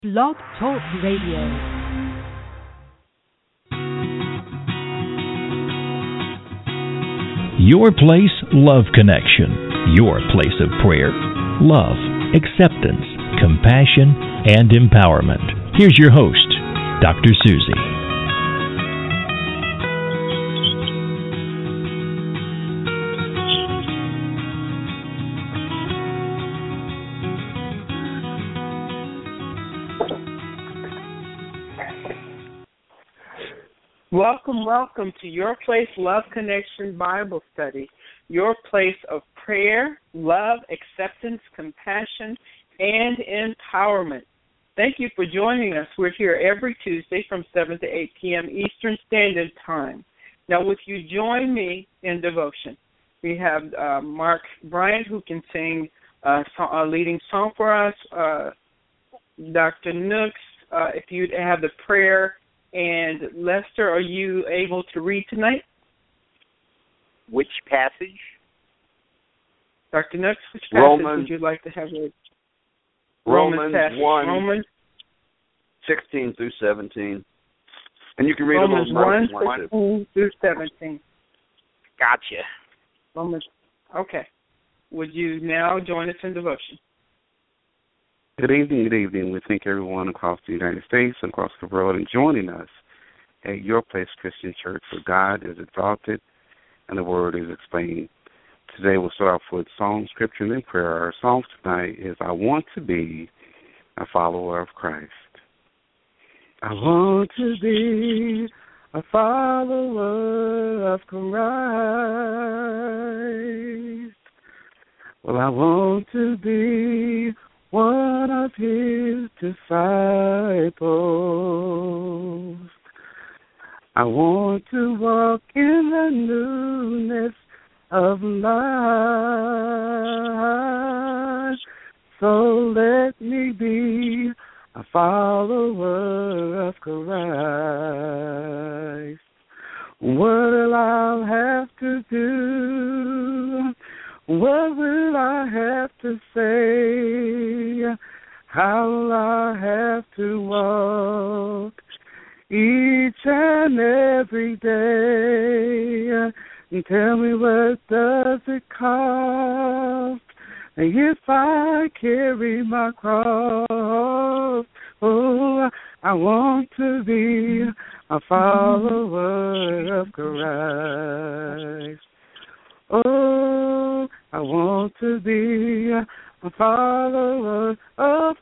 Blog Talk Radio. Your Place Love Connection. Your place of prayer, love, acceptance, compassion, and empowerment. Here's your host, Dr. Susie. Welcome to Your Place Love Connection Bible Study, your place of prayer, love, acceptance, compassion, and empowerment. Thank you for joining us. We're here every Tuesday from 7 to 8 p.m. Eastern Standard Time. Now, would you join me in devotion? We have Mark Bryant, who can sing a leading song for us. Dr. Nooks, if you'd have the prayer. And Lester, are you able to read tonight? Which passage? Dr. Nooks, which passage would you like to have read? Romans 1, Romans 16 through 17. And you can read Romans a little 1, 16 through 17. Gotcha. Romans. Okay. Would you now join us in devotion? Good evening. We thank everyone across the United States and across the world in joining us at Your Place Christian Church, where God is exalted and the Word is explained. Today we'll start off with Psalm, Scripture, and then prayer. Our song tonight is I Want to Be a Follower of Christ. I want to be a follower of Christ. Well, I want to be one of his disciples. I want to walk in the newness of life. So let me be a follower of Christ. What will I have to do? What will I have to say? How will I have to walk each and every day? And tell me, what does it cost if I carry my cross? Oh, I want to be a follower of Christ. Oh, I want to be a follower of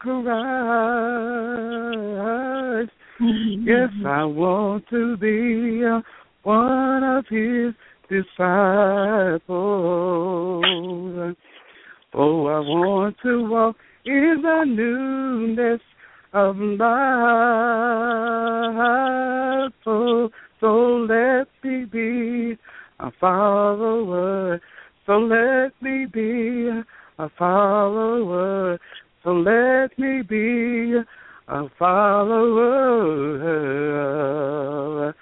Christ. Yes, I want to be one of his disciples. Oh, I want to walk in the newness of life. Oh, so let me be a follower. So let me be a follower. So let me be a follower of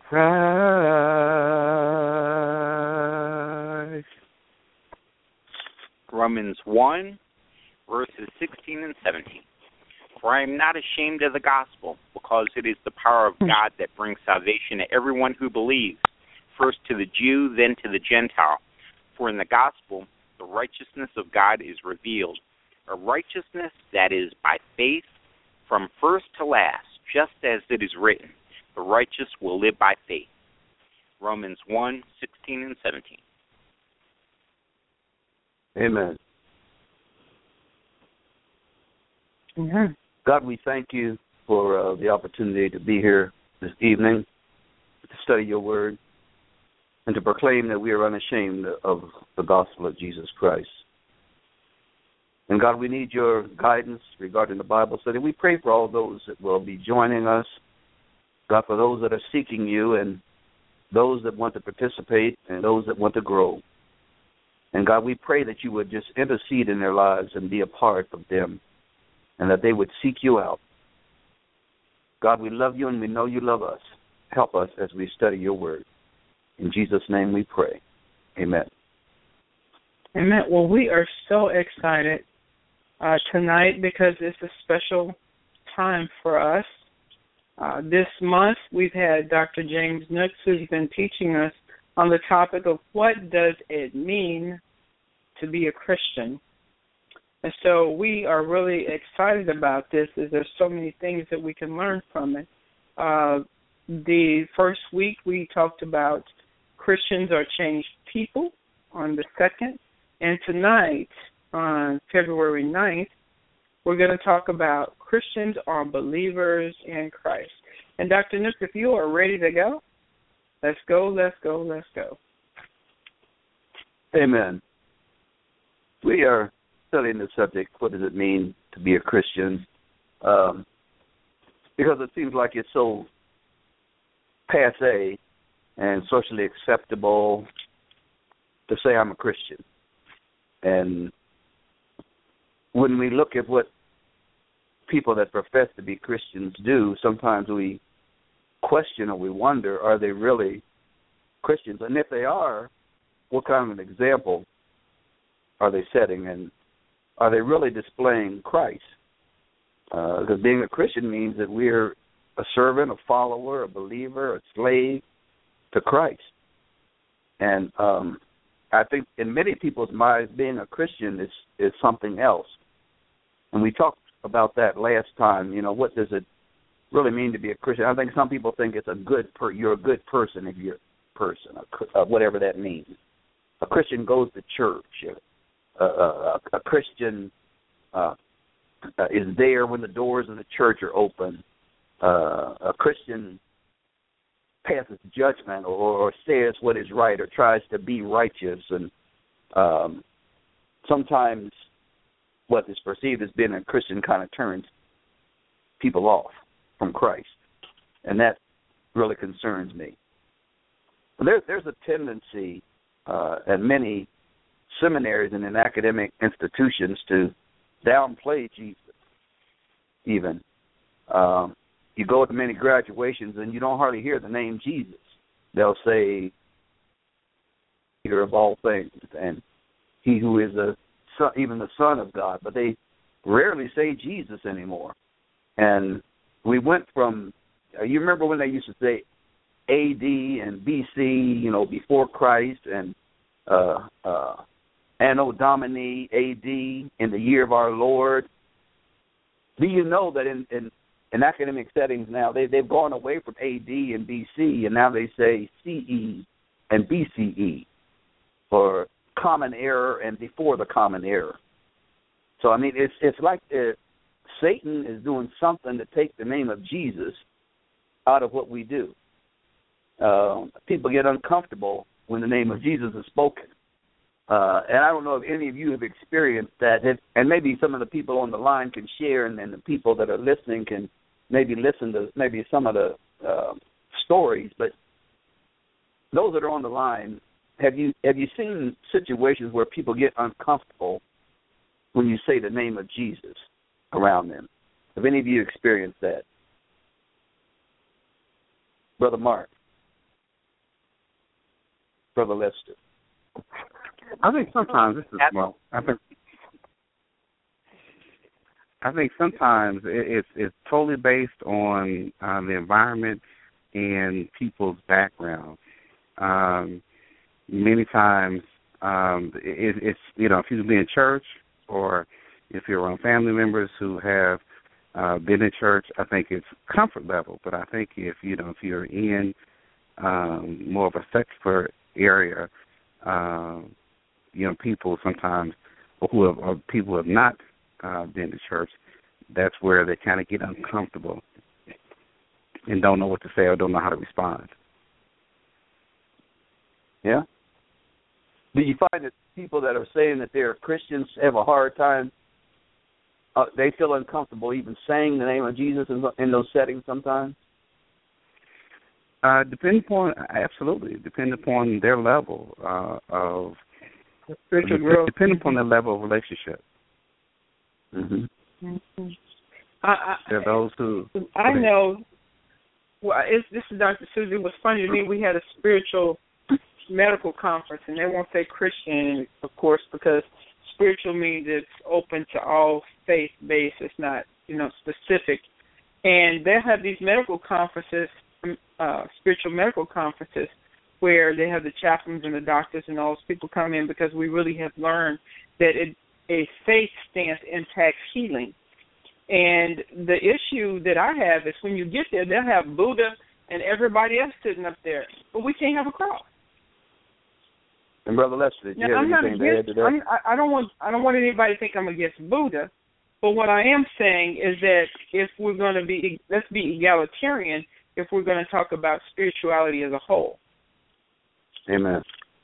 Christ. Romans 1, verses 16 and 17. For I am not ashamed of the gospel, because it is the power of God that brings salvation to everyone who believes, first to the Jew, then to the Gentile. For in the gospel, the righteousness of God is revealed, a righteousness that is by faith from first to last, just as it is written, the righteous will live by faith. Romans 1, 16 and 17. Amen. Amen. God, we thank you for the opportunity to be here this evening to study your word and to proclaim that we are unashamed of the gospel of Jesus Christ. And God, we need your guidance regarding the Bible study. We pray for all those that will be joining us, God, for those that are seeking you and those that want to participate and those that want to grow. And God, we pray that you would just intercede in their lives and be a part of them and that they would seek you out. God, we love you and we know you love us. Help us as we study your word. In Jesus' name we pray. Amen. Amen. Well, we are so excited tonight because it's a special time for us. This month we've had Dr. James Nooks, who's been teaching us on the topic of what does it mean to be a Christian. And so we are really excited about this, as there's so many things that we can learn from it. The first week we talked about Christians are changed people on the 2nd. And tonight, on February 9th, we're going to talk about Christians are believers in Christ. And Dr. Nooks, if you are ready to go, let's go, let's go, let's go. Amen. We are studying the subject, what does it mean to be a Christian? Because it seems like it's so passé and socially acceptable to say I'm a Christian. And when we look at what people that profess to be Christians do, sometimes we question or we wonder, are they really Christians? And if they are, what kind of an example are they setting? And are they really displaying Christ? Because being a Christian means that we're a servant, a follower, a believer, a slave to Christ. And I think in many people's minds, being a Christian is something else. And we talked about that last time. You know, what does it really mean to be a Christian? I think some people think it's you're a good person if you're a person, whatever that means. A Christian goes to church. A Christian is there when the doors of the church are open. A Christian passes judgment or says what is right or tries to be righteous. And sometimes what is perceived as being a Christian kind of turns people off from Christ. And that really concerns me. There's a tendency at many seminaries and in academic institutions to downplay Jesus even. You go to many graduations and you don't hardly hear the name Jesus. They'll say, Leader of all things, and he who is even the Son of God, but they rarely say Jesus anymore. And we went from, you remember when they used to say AD and BC, before Christ, and Anno Domini, AD, in the year of our Lord. Do you know that in academic settings now, they've gone away from AD and BC, and now they say CE and BCE, for common era and before the common era. So, I mean, it's like Satan is doing something to take the name of Jesus out of what we do. People get uncomfortable when the name of Jesus is spoken. And I don't know if any of you have experienced that, and maybe some of the people on the line can share, and the people that are listening can maybe listen to maybe some of the stories. But those that are on the line, have you seen situations where people get uncomfortable when you say the name of Jesus around them? Have any of you experienced that? Brother Mark? Brother Lester? I think sometimes I think sometimes it's totally based on the environment and people's background. Many times it's if you be in church or if you're around family members who have been in church, I think it's comfort level. But I think if you're in more of a secular area, people sometimes people who have not been to church, that's where they kind of get uncomfortable and don't know what to say or don't know how to respond. Yeah. Do you find that people that are saying that they're Christians have a hard time? They feel uncomfortable even saying the name of Jesus in those settings sometimes? Depending upon their level of spiritual growth. Depending upon their level of relationship. Mm-hmm. There are those who. I know. Well, this is Dr. Susie. It was funny to me. We had a spiritual medical conference, and they won't say Christian, of course, because spiritual means it's open to all faith-based. It's not, specific And they'll have these medical conferences, spiritual medical conferences, where they have the chaplains and the doctors and all those people come in, because we really have learned that a faith stance impacts healing. And the issue that I have is when you get there, they'll have Buddha and everybody else sitting up there, but we can't have a cross. And Brother Lester, did you have anything to add to that? I don't want anybody to think I'm against Buddha, but what I am saying is that if we're going to be, let's be egalitarian if we're going to talk about spirituality as a whole. Amen.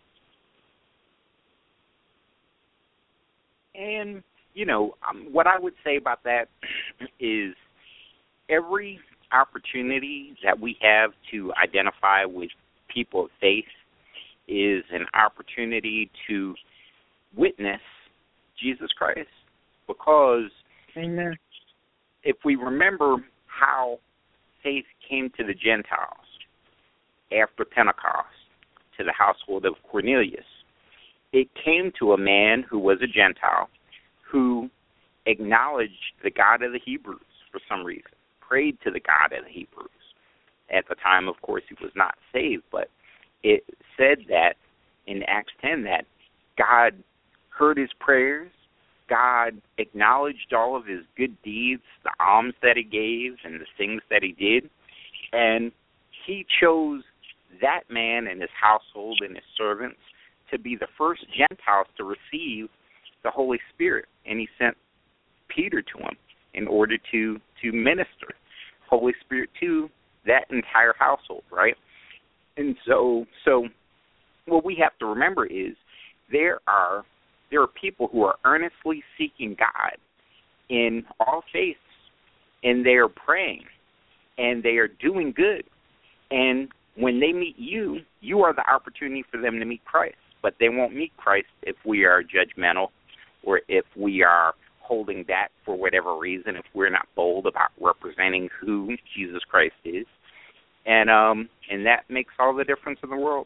And, you know, what I would say about that is every opportunity that we have to identify with people of faith is an opportunity to witness Jesus Christ. Because Amen. If we remember how faith came to the Gentiles after Pentecost, to the household of Cornelius, it came to a man who was a Gentile who acknowledged the God of the Hebrews for some reason, prayed to the God of the Hebrews. At the time, of course, he was not saved, but it said that in Acts 10 that God heard his prayers, God acknowledged all of his good deeds, the alms that he gave and the things that he did, and he chose that man and his household and his servants to be the first Gentiles to receive the Holy Spirit, and he sent Peter to him in order to minister Holy Spirit to that entire household, right? And so what we have to remember is there are people who are earnestly seeking God in all faiths, and they are praying, and they are doing good. And when they meet you, you are the opportunity for them to meet Christ. But they won't meet Christ if we are judgmental or if we are holding back for whatever reason, if we're not bold about representing who Jesus Christ is. And that makes all the difference in the world.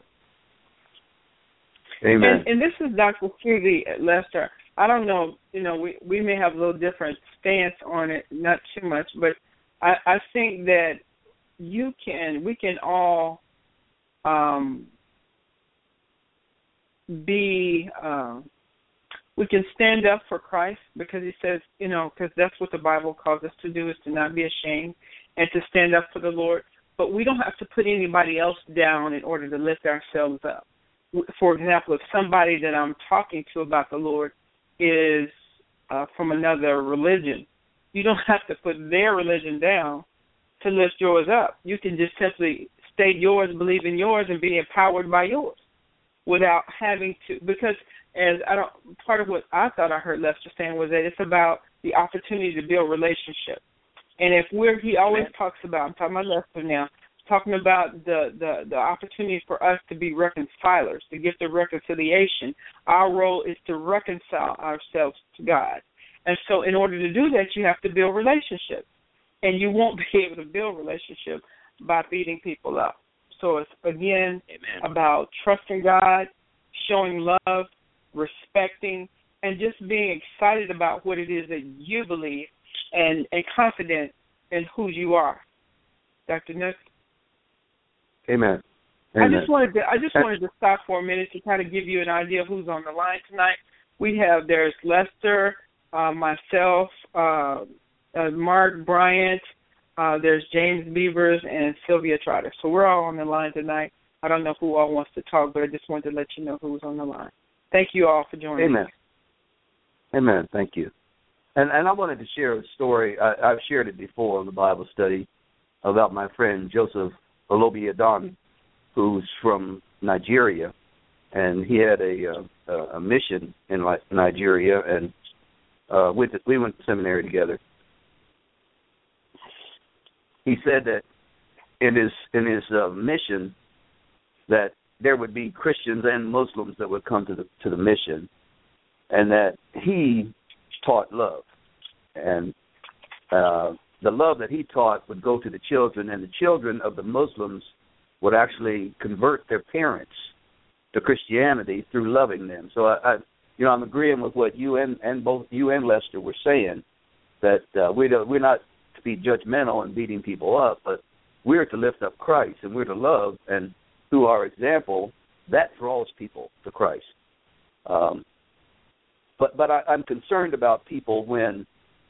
Amen. And this is Dr. Cutie, Lester. I don't know, we may have a little different stance on it, not too much, but I think that we can all we can stand up for Christ, because he says, because that's what the Bible calls us to do, is to not be ashamed and to stand up for the Lord. But we don't have to put anybody else down in order to lift ourselves up. For example, if somebody that I'm talking to about the Lord is from another religion, you don't have to put their religion down to lift yours up. You can just simply state yours, believe in yours, and be empowered by yours without having to, because part of what I thought I heard Lester saying was that it's about the opportunity to build relationship. And he always talks about, I'm talking about Lester now, talking about the opportunity for us to be reconcilers, to get the reconciliation. Our role is to reconcile ourselves to God. And so in order to do that, you have to build relationships. And you won't be able to build relationship by beating people up. So it's, again, Amen. about trusting God, showing love, respecting, and just being excited about what it is that you believe and confident in who you are. Dr. Nick? Amen. I just wanted to stop for a minute to kind of give you an idea of who's on the line tonight. There's Lester, myself, Mark Bryant, there's James Beavers, and Sylvia Trotter. So we're all on the line tonight. I don't know who all wants to talk, but I just wanted to let you know who's on the line. Thank you all for joining Amen. us. Amen. Thank you. And I wanted to share a story. I've shared it before in the Bible study about my friend Joseph Olobiadon, who's from Nigeria, and he had a mission in Nigeria, and we went to seminary together. He said that in his mission that there would be Christians and Muslims that would come to the mission, and that he taught love, and the love that he taught would go to the children, and the children of the Muslims would actually convert their parents to Christianity through loving them. So I'm agreeing with what you and both you and Lester were saying, that we're not be judgmental and beating people up, but we're to lift up Christ, and we're to love, and through our example, that draws people to Christ. But I'm concerned about people when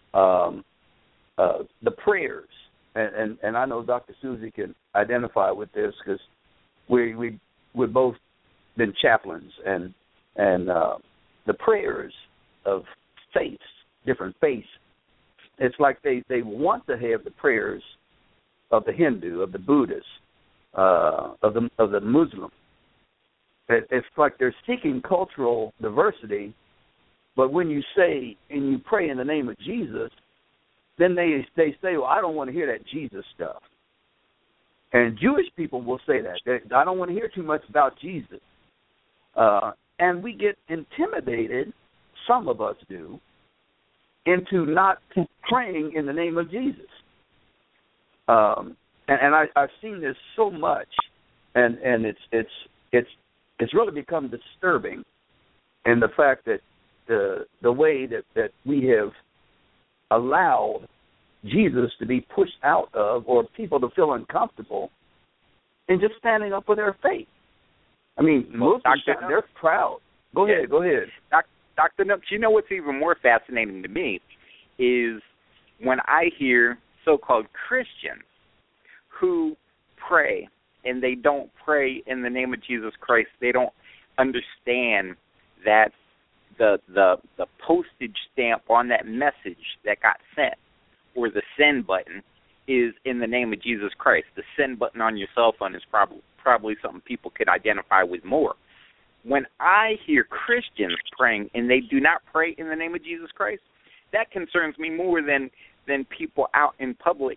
the prayers, and I know Dr. Susie can identify with this because we've both been chaplains, and the prayers of faiths, different faiths, it's like they want to have the prayers of the Hindu, of the Buddhist, of the Muslim. It's like they're seeking cultural diversity, but when you say and you pray in the name of Jesus, then they say, well, I don't want to hear that Jesus stuff. And Jewish people will say that. I don't want to hear too much about Jesus. And we get intimidated, some of us do, into not praying in the name of Jesus. And I've seen this so much, and it's really become disturbing in the fact that the way that we have allowed Jesus to be pushed out of, or people to feel uncomfortable in just standing up for their faith. I mean, Muslims, they're proud. Go ahead. Dr. Nooks, you know what's even more fascinating to me is when I hear so-called Christians who pray, and they don't pray in the name of Jesus Christ. They don't understand that the postage stamp on that message that got sent, or the send button, is in the name of Jesus Christ. The send button on your cell phone is probably something people could identify with more. When I hear Christians praying and they do not pray in the name of Jesus Christ, that concerns me more than people out in public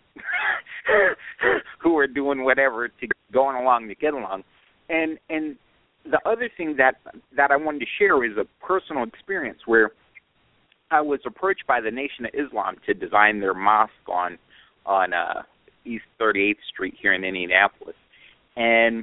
who are doing whatever to going along to get along. And the other thing that I wanted to share is a personal experience where I was approached by the Nation of Islam to design their mosque on East 38th Street here in Indianapolis. And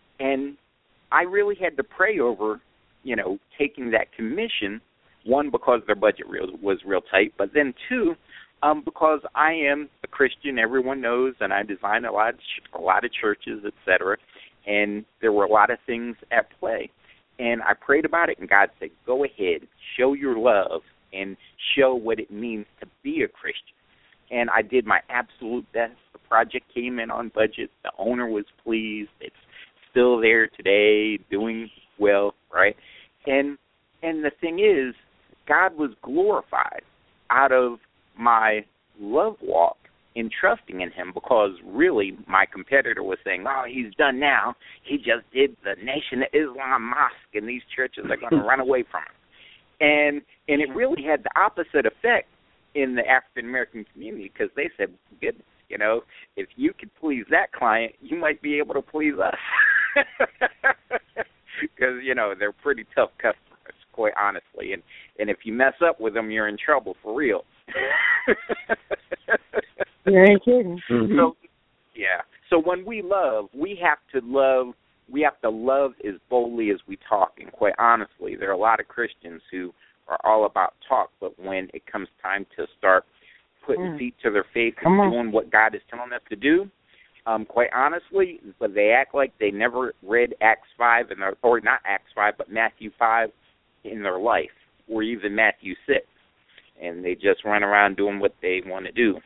I really had to pray over, taking that commission, one, because their budget was real tight, but then two, because I am a Christian, everyone knows, and I design a lot of churches, etc., and there were a lot of things at play. And I prayed about it, and God said, go ahead, show your love, and show what it means to be a Christian. And I did my absolute best. The project came in on budget. The owner was pleased. It's still there today, doing well, right? And the thing is, God was glorified out of my love walk in trusting in him, because really my competitor was saying, oh, he's done now. He just did the Nation of Islam mosque, and these churches are going to run away from him. And it really had the opposite effect in the African-American community, because they said, goodness, if you could please that client, you might be able to please us. Because, they're pretty tough customers, quite honestly. And if you mess up with them, you're in trouble for real. You ain't kidding. Mm-hmm. So when we love, we have to love as boldly as we talk. And quite honestly, there are a lot of Christians who are all about talk, but when it comes time to start putting feet to their face and doing what God is telling us to do, quite honestly, but they act like they never read Acts 5, or not Acts 5, but Matthew 5 in their life, or even Matthew 6. And they just run around doing what they want to do.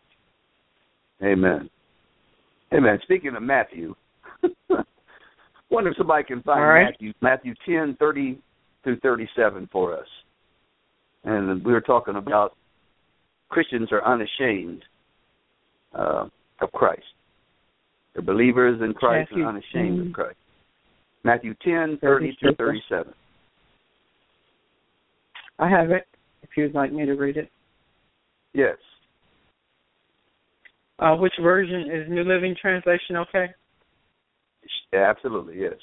Amen. Speaking of Matthew, wonder if somebody can find Matthew 10:30 through 37 for us. And we were talking about Christians are unashamed of Christ. They're believers in Christ and unashamed of Christ. Matthew 10:30 through 37. I have it, if you'd like me to read it. Yes. Which version is New Living Translation okay? Yeah, absolutely, yes.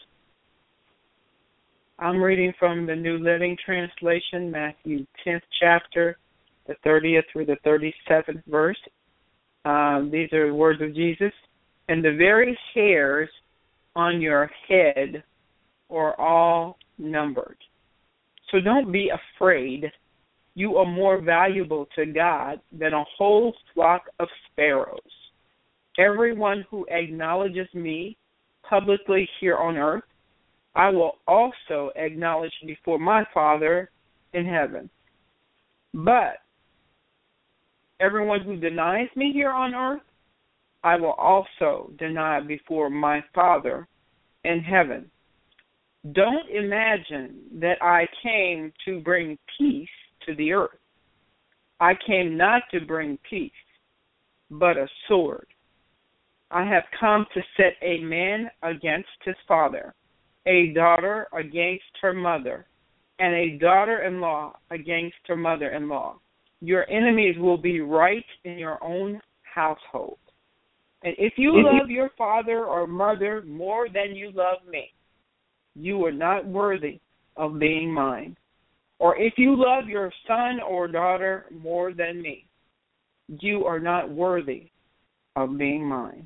I'm reading from the New Living Translation, Matthew 10th chapter, the 30th through the 37th verse. These are the words of Jesus. And the very hairs on your head are all numbered. So don't be afraid. you are more valuable to God than a whole flock of sparrows. Everyone who acknowledges me publicly here on earth, I will also acknowledge before my Father in heaven. But everyone who denies me here on earth, I will also deny before my Father in heaven. Don't imagine that I came to bring peace to the earth. I came not to bring peace, but a sword. I have come to set a man against his father, a daughter against her mother, and a daughter-in-law against her mother-in-law. Your enemies will be right in your own household. And if you love your father or mother more than you love me, you are not worthy of being mine. Or if you love your son or daughter more than me, you are not worthy of being mine.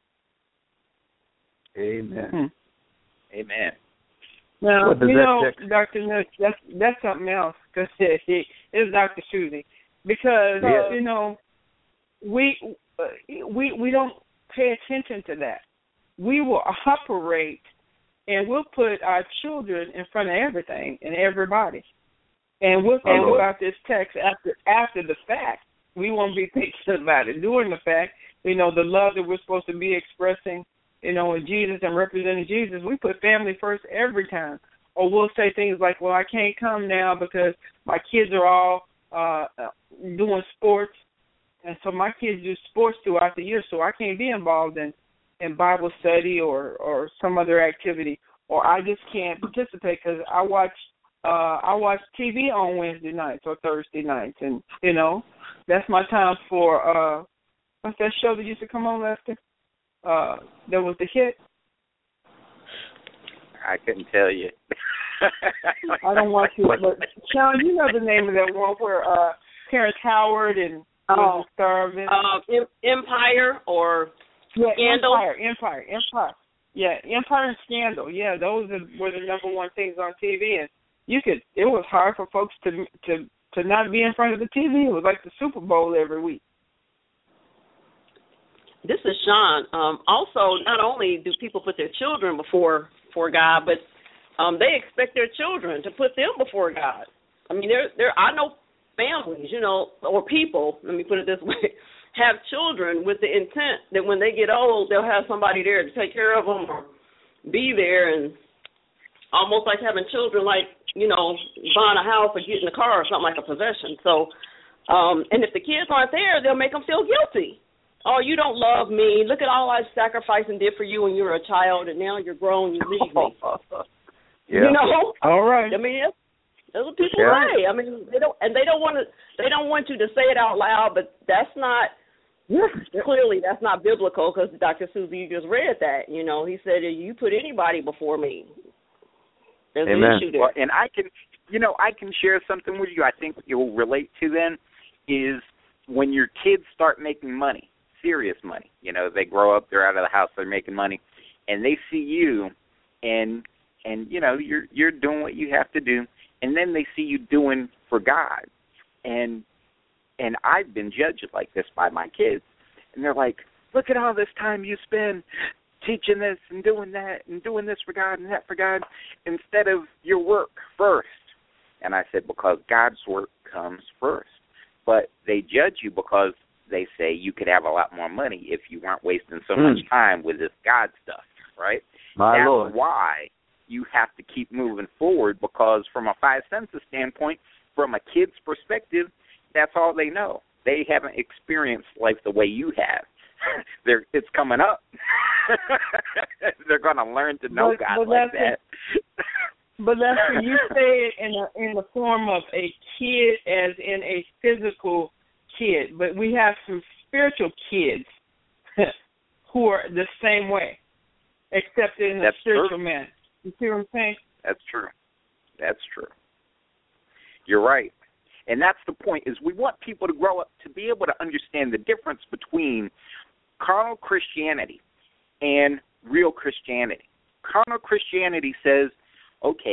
Amen. Amen. Now, Dr. Nutt, that's something else, because it's Dr. Susie. Because, we don't pay attention to that. We will operate, and we'll put our children in front of everything and everybody. And we'll think about this text after the fact. We won't be thinking about it during the fact. The love that we're supposed to be expressing, in Jesus and representing Jesus, we put family first every time. Or we'll say things like, well, I can't come now because my kids are all doing sports. And so my kids do sports throughout the year, so I can't be involved in Bible study or some other activity. Or I just can't participate because I watch TV on Wednesday nights or Thursday nights. And, that's my time for, what's that show that used to come on, Lester? There was the hit. I couldn't tell you. I don't watch it, but Sean, you know the name of that one where Terrence Howard and star of it. Empire or Scandal? Empire. Yeah, Empire and Scandal. Yeah, those were the number one things on TV, and it was hard for folks to not be in front of the TV. It was like the Super Bowl every week. This is Sean. Also, not only do people put their children before God, but they expect their children to put them before God. I mean, I know families, or people, let me put it this way, have children with the intent that when they get old, they'll have somebody there to take care of them or be there, and almost like having children like, buying a house or getting a car or something like a possession. So, and if the kids aren't there, they'll make them feel guilty. Oh, you don't love me. Look at all I sacrificed and did for you when you were a child, and now you're grown, you leave me. Yeah. All right. I mean, that's what people say. I mean, they don't want you to say it out loud, but that's not clearly that's not biblical, because Dr. Susie just read that. He said you put anybody before me. There's an issue there. Well, and I can share something with you. I think you'll relate to then is when your kids start making money. Serious money. They grow up, they're out of the house, they're making money, and they see you, and you're doing what you have to do, and then they see you doing for God, and I've been judged like this by my kids, and they're like, look at all this time you spend teaching this and doing that and doing this for God and that for God instead of your work first. And I said, because God's work comes first, but they judge you because they say you could have a lot more money if you weren't wasting so much time with this God stuff, right? My Lord. That's why you have to keep moving forward, because from a five senses standpoint, from a kid's perspective, that's all they know. They haven't experienced life the way you have. It's coming up. They're going to learn to know God like that. But Lester, you say it in the form of a kid as in a physical kid, but we have some spiritual kids who are the same way, except in a spiritual man. You see what I'm saying? That's true. You're right. And that's the point, is we want people to grow up to be able to understand the difference between carnal Christianity and real Christianity. Carnal Christianity says, okay,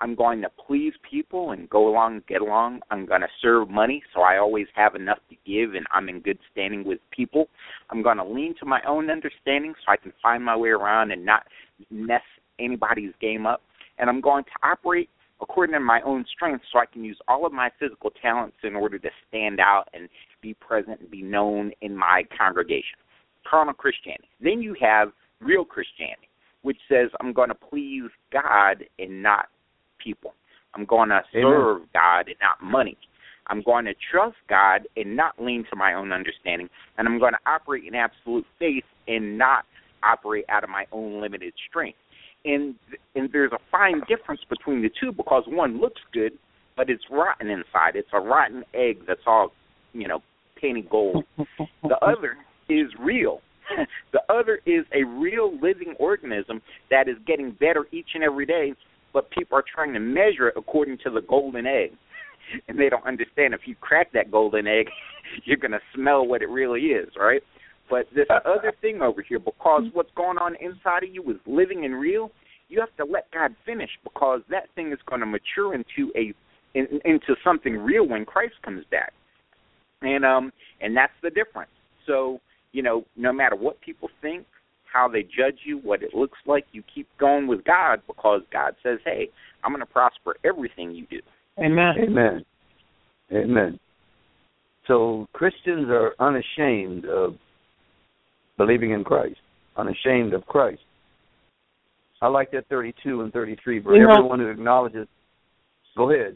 I'm going to please people and go along, get along. I'm going to serve money, so I always have enough to give, and I'm in good standing with people. I'm going to lean to my own understanding so I can find my way around and not mess anybody's game up. And I'm going to operate according to my own strengths so I can use all of my physical talents in order to stand out and be present and be known in my congregation. Carnal Christianity. Then you have real Christianity, which says I'm going to please God and not people. I'm going to serve God and not money. I'm going to trust God and not lean to my own understanding. And I'm going to operate in absolute faith and not operate out of my own limited strength. And there's a fine difference between the two because one looks good, but it's rotten inside. It's a rotten egg that's all, painted gold. The other is real. The other is a real living organism that is getting better each and every day, but people are trying to measure it according to the golden egg. And they don't understand if you crack that golden egg, you're going to smell what it really is, right? But this other thing over here, because what's going on inside of you is living and real, you have to let God finish because that thing is going to mature into something real when Christ comes back. And that's the difference. So, no matter what people think, how they judge you, what it looks like, you keep going with God because God says, hey, I'm going to prosper everything you do. Amen. Amen. Amen. So Christians are unashamed of believing in Christ, unashamed of Christ. I like that 32 and 33, but everyone who acknowledges, go ahead.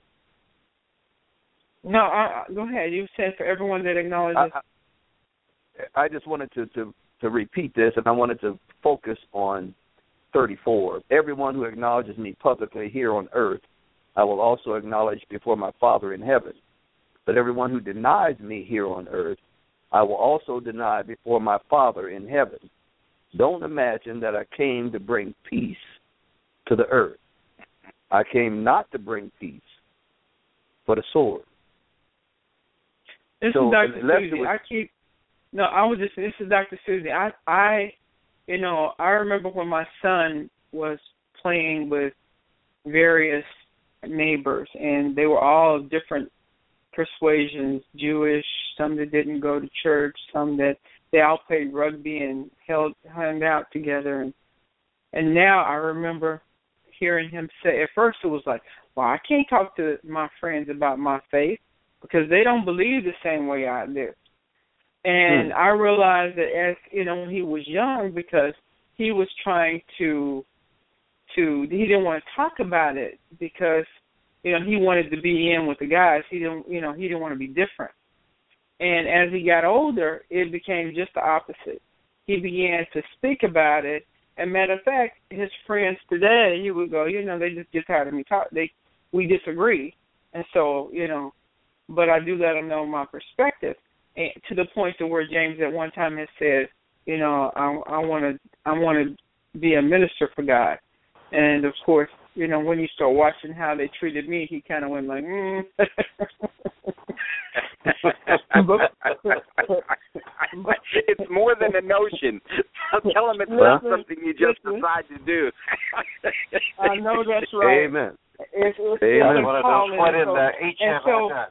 No, go ahead. You said for everyone that acknowledges. I just wanted to repeat this, and I wanted to focus on 34. Everyone who acknowledges me publicly here on earth, I will also acknowledge before my Father in heaven. But everyone who denies me here on earth, I will also deny before my Father in heaven. Don't imagine that I came to bring peace to the earth. I came not to bring peace, but a sword. This is Dr. Susie. This is Dr. Susie. I remember when my son was playing with various neighbors, and they were all of different persuasions, Jewish, some that didn't go to church, some that they all played rugby and hung out together. And now I remember hearing him say, at first it was like, well, I can't talk to my friends about my faith because they don't believe the same way I do. And I realized that as, when he was young, because he was trying he didn't want to talk about it because, he wanted to be in with the guys. He didn't want to be different. And as he got older, it became just the opposite. He began to speak about it. And matter of fact, his friends today, he would go, they just get tired of me talk. We disagree. And so, but I do let them know my perspective. And to the point to where James at one time has said, I want to be a minister for God. And of course, when you start watching how they treated me, he kind of went like, It's more than a notion. Tell him it's not something you just decide to do. I know that's right. Amen. It's Amen. One of those put in the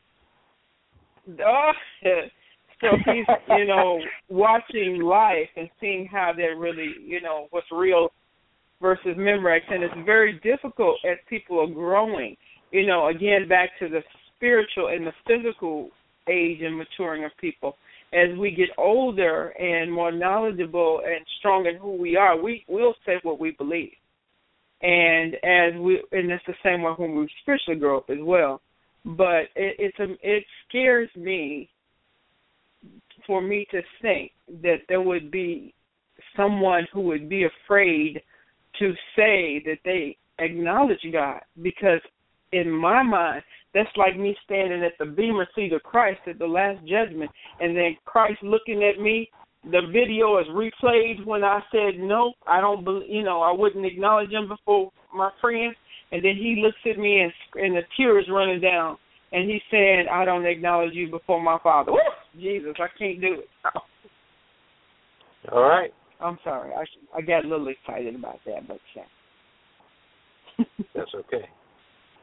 So he's, watching life and seeing how they're really, what's real versus Memorex. And it's very difficult as people are growing, again, back to the spiritual and the physical age and maturing of people. As we get older and more knowledgeable and strong in who we are, we'll say what we believe. And it's the same way when we spiritually grow up as well. But it scares me for me to think that there would be someone who would be afraid to say that they acknowledge God, because in my mind, that's like me standing at the Bema seat of Christ at the Last Judgment, and then Christ looking at me. The video is replayed when I said, no, I don't believe, I wouldn't acknowledge him before my friends. And then he looks at me and the tears running down. And he's saying, I don't acknowledge you before my Father. Woo! Jesus, I can't do it. All right. I'm sorry. I got a little excited about that, but That's okay.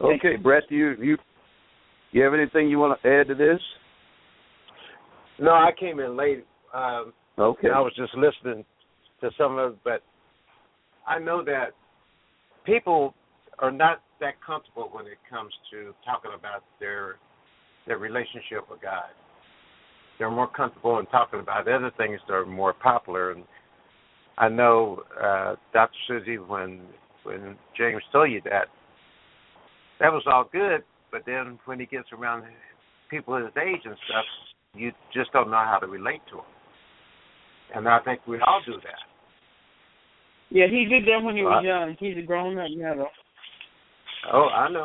Okay, Brett, do you have anything you want to add to this? No, I came in late. Okay. And I was just listening to some of it, but I know that people are not that comfortable when it comes to talking about their relationship with God. They're more comfortable in talking about other things that are more popular. And I know, Dr. Susie, when James told you that was all good, but then when he gets around people his age and stuff, you just don't know how to relate to them. And I think we all do that. Yeah, he did that when he was young. He's a grown up now. Oh, I know.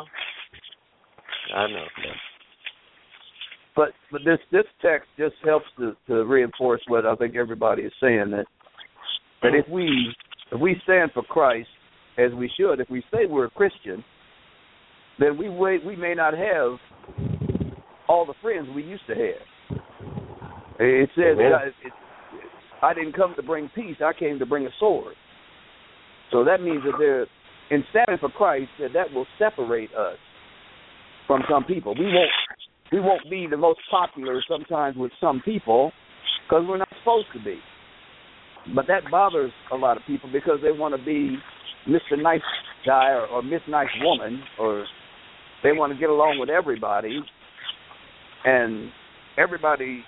But this text just helps to reinforce what I think everybody is saying, that if we stand for Christ as we should, if we say we're a Christian, then we may not have all the friends we used to have. It says, I didn't come to bring peace, I came to bring a sword. So that means that in standing for Christ, that will separate us from some people. We won't be the most popular sometimes with some people because we're not supposed to be. But that bothers a lot of people because they want to be Mr. Nice Guy or Miss Nice Woman, or they want to get along with everybody. And everybody,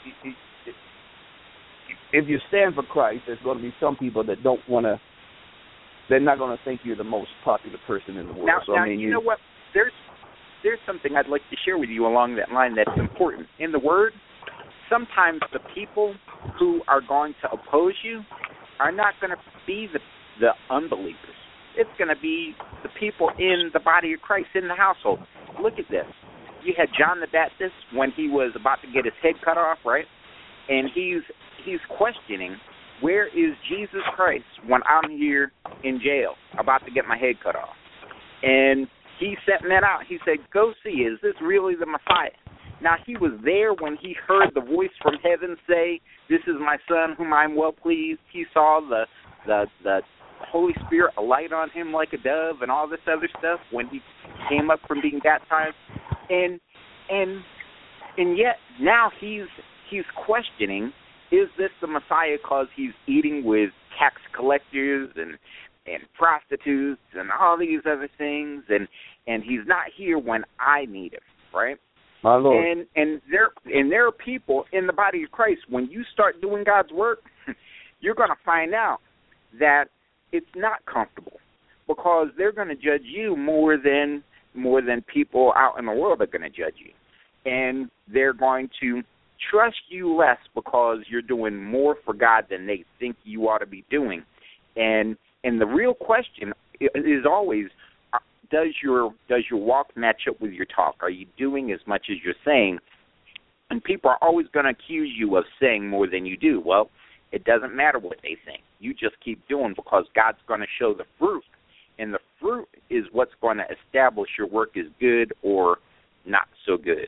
if you stand for Christ, there's going to be some people that don't want to, they're not going to think you're the most popular person in the world. Now, you know what? There's something I'd like to share with you along that line that's important. In the Word, sometimes the people who are going to oppose you are not going to be the unbelievers. It's going to be the people in the body of Christ, in the household. Look at this. You had John the Baptist when he was about to get his head cut off, right? And he's questioning, where is Jesus Christ when I'm here in jail about to get my head cut off? And he sent that out. He said, go see, is this really the Messiah? Now, he was there when he heard the voice from heaven say, this is my son whom I'm well pleased. He saw the Holy Spirit alight on him like a dove and all this other stuff when he came up from being baptized. And yet now he's questioning, is this the Messiah because he's eating with tax collectors and prostitutes and all these other things, and he's not here when I need him, right? My Lord. And there are people in the body of Christ, when you start doing God's work, you're going to find out that it's not comfortable because they're going to judge you more than people out in the world are going to judge you. And they're going to trust you less because you're doing more for God than they think you ought to be doing. And the real question is always, does your walk match up with your talk? Are you doing as much as you're saying? And people are always going to accuse you of saying more than you do. Well, it doesn't matter what they think. You just keep doing because God's going to show the fruit. And the fruit is what's going to establish your work is good or not so good.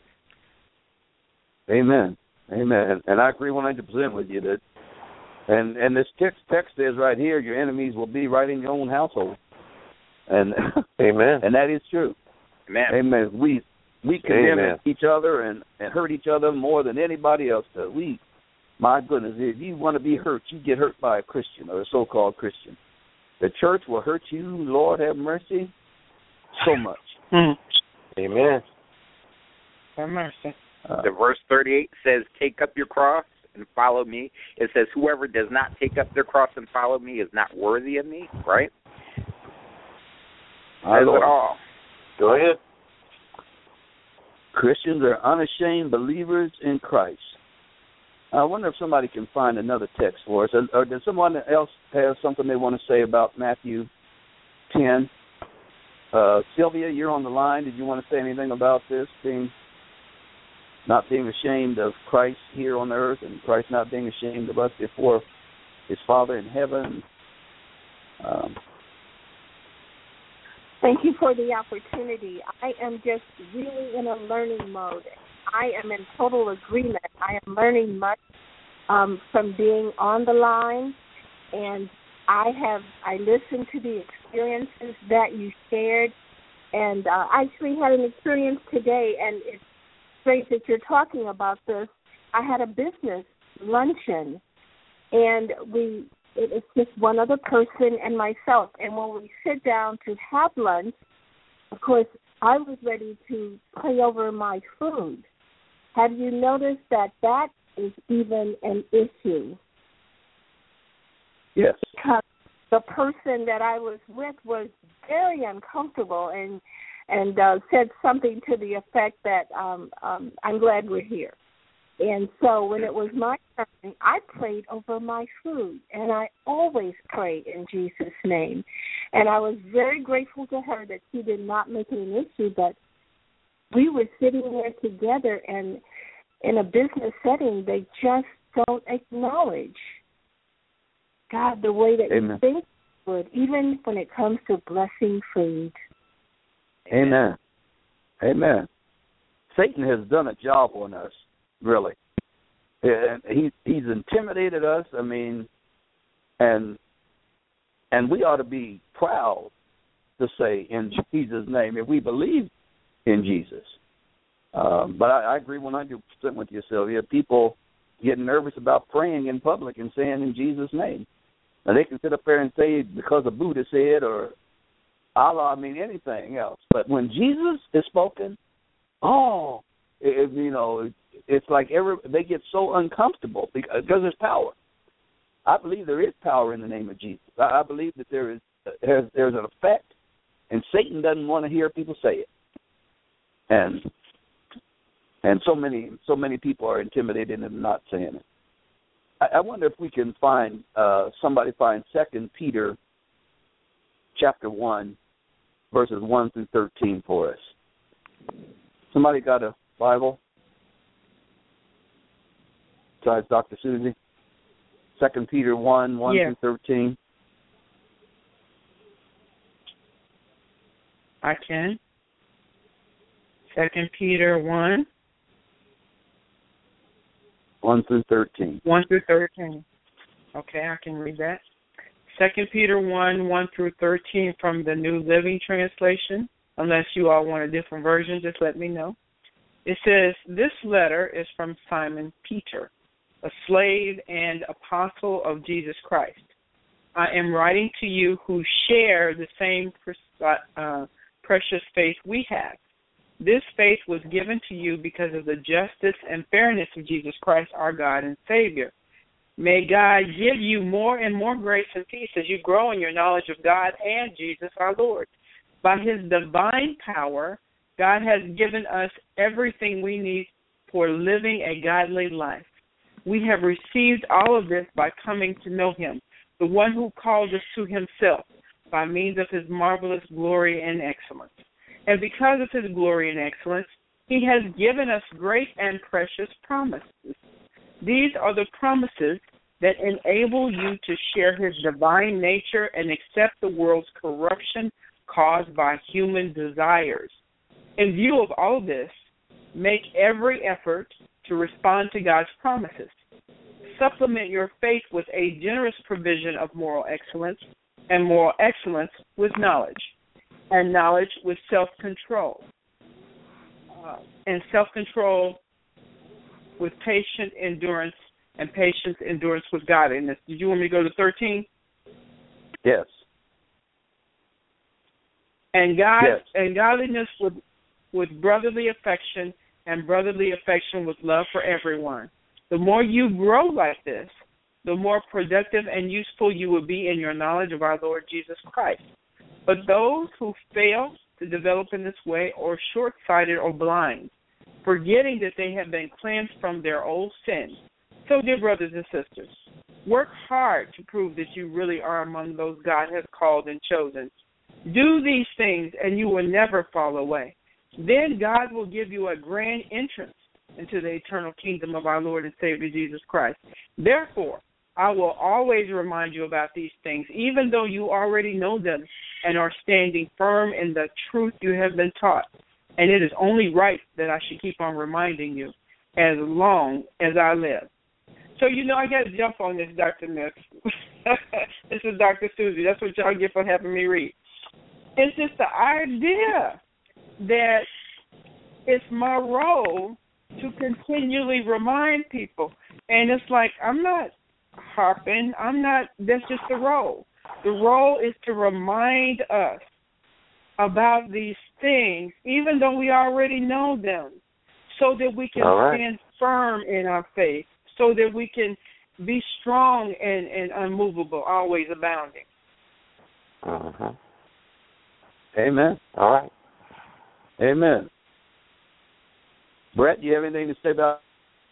Amen. Amen. And I agree 100% with you. And this text says right here, your enemies will be right in your own household. And amen. And that is true. Amen. Amen. We condemn each other and hurt each other more than anybody else does. My goodness, if you want to be hurt, you get hurt by a Christian or a so-called Christian. The church will hurt you, Lord have mercy, so much. Amen. Have mercy. The verse 38 says, take up your cross and follow me. It says, whoever does not take up their cross and follow me is not worthy of me, right? Says it all. Go ahead. Christians are unashamed believers in Christ. I wonder if somebody can find another text for us. Or does someone else have something they want to say about Matthew 10? Sylvia, you're on the line. Did you want to say anything about this, not being ashamed of Christ here on the earth and Christ not being ashamed of us before his Father in heaven? Thank you for the opportunity. I am just really in a learning mode. I am in total agreement. I am learning much from being on the line, and I listened to the experiences that you shared, And I actually had an experience today, and it's great that you're talking about this. I had a business luncheon, and it was just one other person and myself. And when we sit down to have lunch, of course, I was ready to pray over my food. Have you noticed that is even an issue? Yes. Because the person that I was with was very uncomfortable and said something to the effect that I'm glad we're here. And so when it was my turn, I prayed over my food, and I always pray in Jesus' name. And I was very grateful to her that she did not make it an issue, but we were sitting there together, and in a business setting, they just don't acknowledge God the way that Amen. you think would, even when it comes to blessing food. Amen. Amen. Satan has done a job on us, really. And he's intimidated us. I mean, and we ought to be proud to say in Jesus' name if we believe in Jesus. But I agree 100% with you, Sylvia. People get nervous about praying in public and saying in Jesus' name. Now, they can sit up there and say because of Buddha said or Allah, I mean anything else. But when Jesus is spoken, it's like they get so uncomfortable because there's power. I believe there is power in the name of Jesus. I believe that there's an effect, and Satan doesn't want to hear people say it. And so many people are intimidated and not saying it. I wonder if we can find somebody find 2 Peter chapter 1, verses 1 through 13 for us. Somebody got a Bible? Besides Dr. Susie? 2 Peter 1 through 13. I can. 2 Peter 1 through 13. 1 through 13. Okay, I can read that. 2 Peter 1 through 13 from the New Living Translation. Unless you all want a different version, just let me know. It says, "This letter is from Simon Peter, a slave and apostle of Jesus Christ. I am writing to you who share the same precious faith we have. This faith was given to you because of the justice and fairness of Jesus Christ, our God and Savior. May God give you more and more grace and peace as you grow in your knowledge of God and Jesus our Lord. By his divine power, God has given us everything we need for living a godly life. We have received all of this by coming to know him, the one who called us to himself by means of his marvelous glory and excellence. And because of his glory and excellence, he has given us great and precious promises. These are the promises that enable you to share his divine nature and accept the world's corruption caused by human desires. In view of all this, make every effort to respond to God's promises. Supplement your faith with a generous provision of moral excellence, and moral excellence with knowledge, and knowledge with self-control, and self-control with patient endurance, and patience endurance with godliness." Did you want me to go to 13? Yes. And godliness with brotherly affection, and brotherly affection with love for everyone. The more you grow like this, the more productive and useful you will be in your knowledge of our Lord Jesus Christ. But those who fail to develop in this way are short-sighted or blind, forgetting that they have been cleansed from their old sins. So, dear brothers and sisters, work hard to prove that you really are among those God has called and chosen. Do these things, and you will never fall away. Then God will give you a grand entrance into the eternal kingdom of our Lord and Savior Jesus Christ. Therefore, I will always remind you about these things, even though you already know them and are standing firm in the truth you have been taught. And it is only right that I should keep on reminding you as long as I live. So, I got to jump on this, Dr. Mix. This is Dr. Susie. That's what y'all get for having me read. It's just the idea that it's my role to continually remind people. And it's like, I'm not harping. That's just the role. The role is to remind us about these things, even though we already know them, so that we can stand firm in our faith, so that we can be strong and unmovable, always abounding. Uh-huh. Amen. All right. Amen. Brett, do you have anything to say about?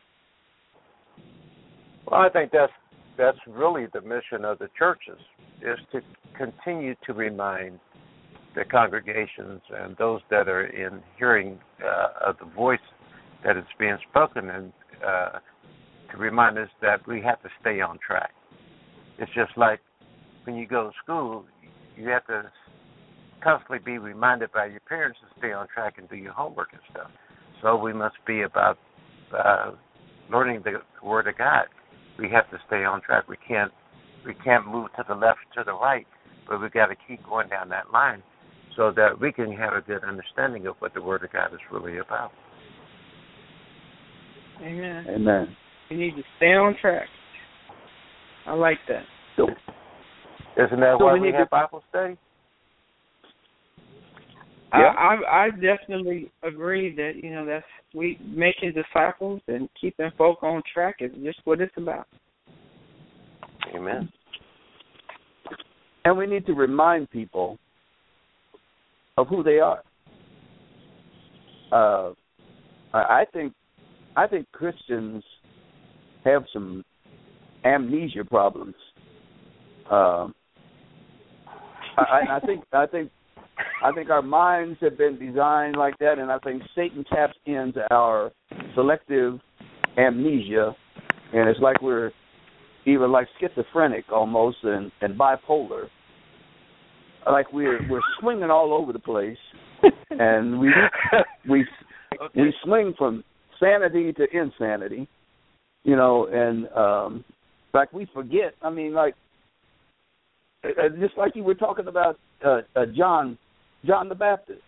Well, I think that's really the mission of the churches, is to continue to remind the congregations and those that are in hearing of the voice that is being spoken, and to remind us that we have to stay on track. It's just like when you go to school, you have to constantly be reminded by your parents to stay on track and do your homework and stuff. So we must be about learning the Word of God. We have to stay on track. We can't move to the left, to the right, but we've got to keep going down that line so that we can have a good understanding of what the Word of God is really about. Amen. Amen. We need to stay on track. I like that. So, isn't that why we have Bible study? Yeah. I definitely agree that, that's we making disciples and keeping folk on track is just what it's about. Amen. And we need to remind people of who they are. I think Christians have some amnesia problems. I think our minds have been designed like that, and I think Satan taps into our selective amnesia, and it's like we're even like schizophrenic almost, and bipolar. Like we're swinging all over the place, and we swing from sanity to insanity, and like we forget. I mean, like just like you were talking about John the Baptist,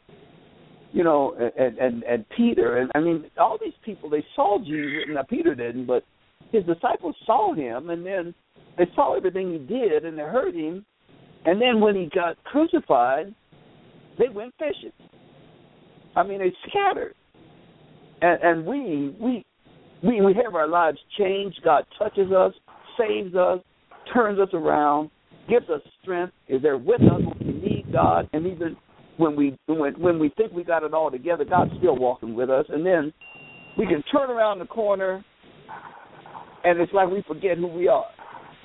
and Peter, and I mean all these people, they saw Jesus. Now Peter didn't, but his disciples saw him, and then they saw everything he did, and they heard him, and then when he got crucified, they went fishing. I mean, they scattered, and we have our lives changed. God touches us, saves us, turns us around, gives us strength, is there with us when we need God, and even when we think we got it all together, God's still walking with us, and then we can turn around the corner, and it's like we forget who we are.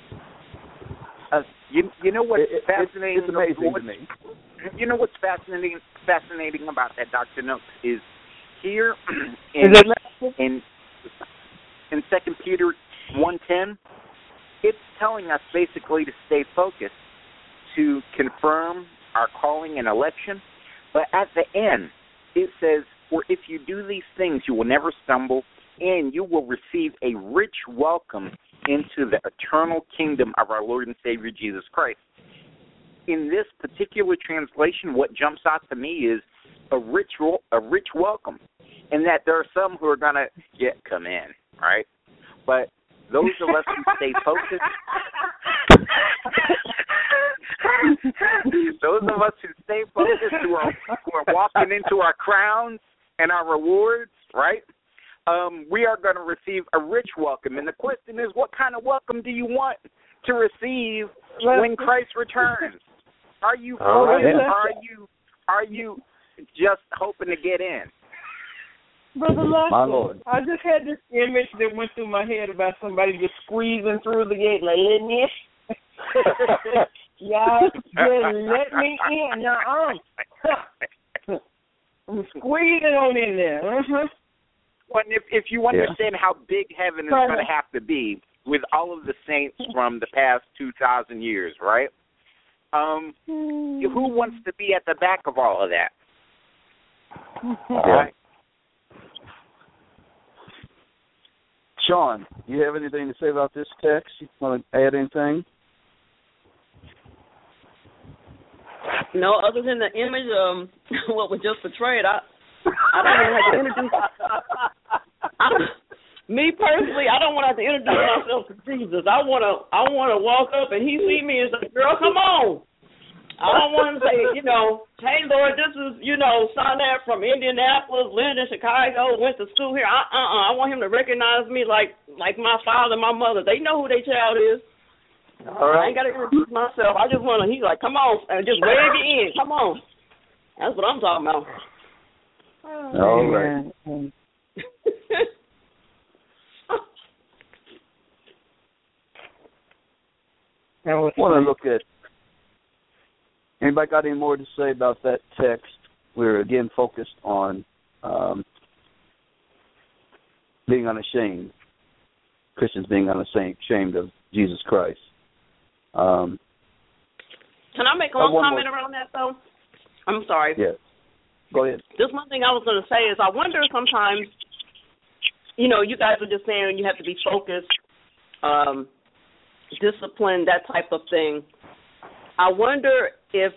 You know what's fascinating? It's amazing to me. You know what's fascinating about that, Dr. Nooks, is here in 2 Peter 1:10, it's telling us basically to stay focused, to confirm our calling and election. But at the end, it says, for if you do these things, you will never stumble, and you will receive a rich welcome into the eternal kingdom of our Lord and Savior Jesus Christ. In this particular translation, what jumps out to me is a rich welcome, and that there are some who are going to come in, right? But those of us who stay focused, who are walking into our crowns and our rewards, right? We are going to receive a rich welcome. And the question is, what kind of welcome do you want to receive when Christ returns? Are you focused, or are you just hoping to get in? Brother My Lester, Lord. I just had this image that went through my head about somebody just squeezing through the gate, like, let me in. Y'all just let me in. I'm squeezing on in there. Well, if you understand how big heaven is going to have to be with all of the saints from the past 2,000 years, right? Who wants to be at the back of all of that? All right. Sean, you have anything to say about this text? You want to add anything? No, other than the image, what was just portrayed, I don't want to have to introduce. Me personally, I don't want to have to introduce myself to Jesus. I want to walk up and he see me and say, "Girl, come on." I don't want to say, "Hey, Lord, this is, Sonette from Indianapolis, lived in Chicago, went to school here." I want him to recognize me like my father, my mother. They know who their child is. All right. I ain't got to introduce myself. I just want to, he's like, "Come on," and just wave you in. Come on. That's what I'm talking about. All right. I want to look at, anybody got any more to say about that text? We're again focused on being unashamed, Christians being unashamed of Jesus Christ. Can I make one comment around that, though? I'm sorry. Yes. Go ahead. Just one thing I was going to say is I wonder sometimes, you guys were just saying you have to be focused, disciplined, that type of thing. I wonder if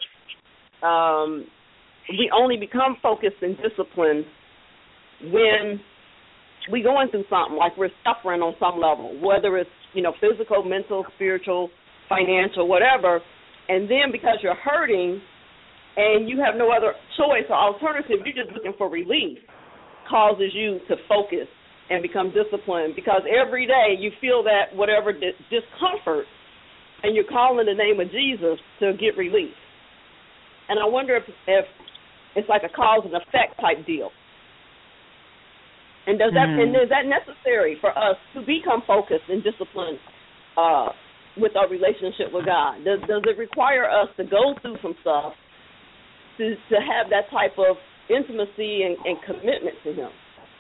we only become focused and disciplined when we're going through something, like we're suffering on some level, whether it's, physical, mental, spiritual, financial, whatever, and then because you're hurting and you have no other choice or alternative, you're just looking for relief, causes you to focus and become disciplined, because every day you feel that whatever discomfort, and you're calling the name of Jesus to get relief. And I wonder if it's like a cause and effect type deal. And is that necessary for us to become focused and disciplined with our relationship with God? Does it require us to go through some stuff to have that type of intimacy and commitment to Him?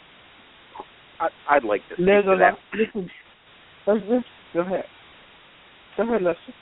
I'd like to speak to that. Go ahead. Go ahead, Lester.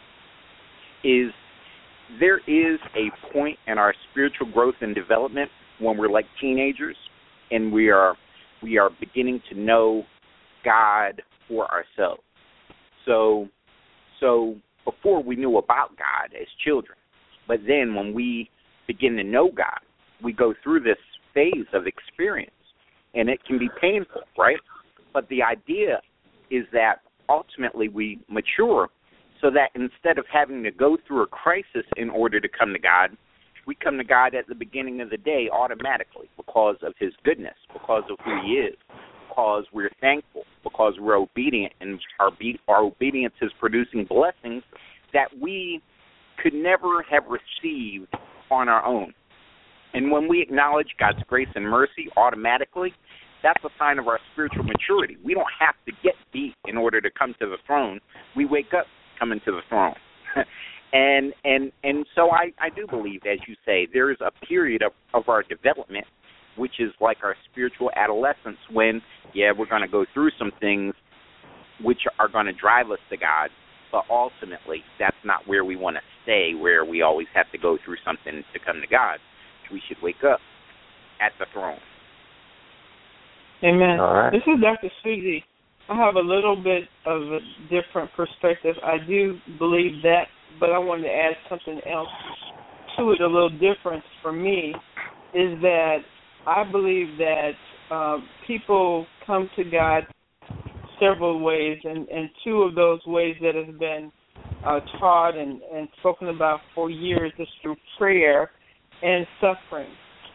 There is a point in our spiritual growth and development when we're like teenagers and we are beginning to know God for ourselves. So before we knew about God as children, but then when we begin to know God, we go through this phase of experience, and it can be painful, right? But the idea is that ultimately we mature so that instead of having to go through a crisis in order to come to God, we come to God at the beginning of the day automatically because of His goodness, because of who He is, because we're thankful, because we're obedient, and our obedience is producing blessings that we could never have received on our own. And when we acknowledge God's grace and mercy automatically, that's a sign of our spiritual maturity. We don't have to get beat in order to come to the throne. We wake up coming to the throne. And so I do believe, as you say, there is a period of our development, which is like our spiritual adolescence, when, we're going to go through some things which are going to drive us to God, but ultimately that's not where we want to stay, where we always have to go through something to come to God. We should wake up at the throne. Amen. All right. This is Dr. Susie. I have a little bit of a different perspective. I do believe that, but I wanted to add something else to it. A little difference for me is that I believe that people come to God several ways, and two of those ways that have been taught and spoken about for years is through prayer and suffering.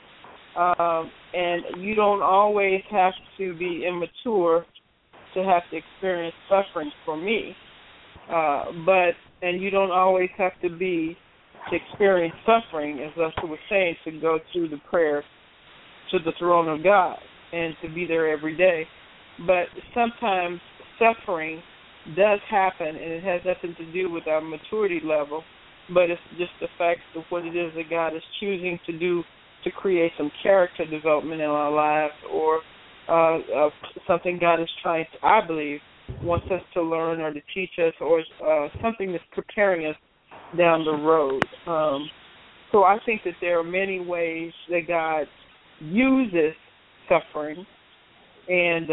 And you don't always have to be immature to have to experience suffering for me. And you don't always have to experience suffering, as Lester was saying, to go through the prayer to the throne of God and to be there every day. But sometimes suffering does happen, and it has nothing to do with our maturity level, but it's just the fact of what it is that God is choosing to do to create some character development in our lives, or something God is trying to, I believe, wants us to learn or to teach us, or something that's preparing us down the road. So I think that there are many ways that God uses suffering, and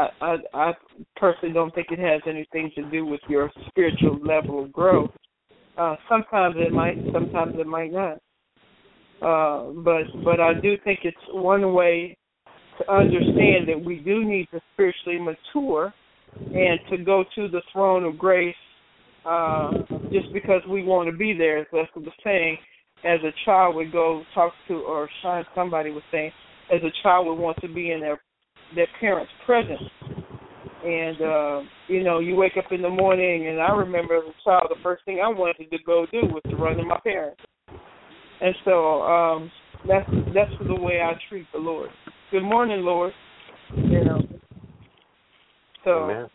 I personally don't think it has anything to do with your spiritual level of growth. Sometimes it might, sometimes it might not. But I do think it's one way to understand that we do need to spiritually mature and to go to the throne of grace just because we want to be there. As Leslie was saying, as a child would go talk to, or somebody was saying, as a child would want to be in their parents' presence. And, you wake up in the morning, and I remember as a child, the first thing I wanted to go do was to run to my parents. And so that's the way I treat the Lord. Good morning, Lord. So. Amen.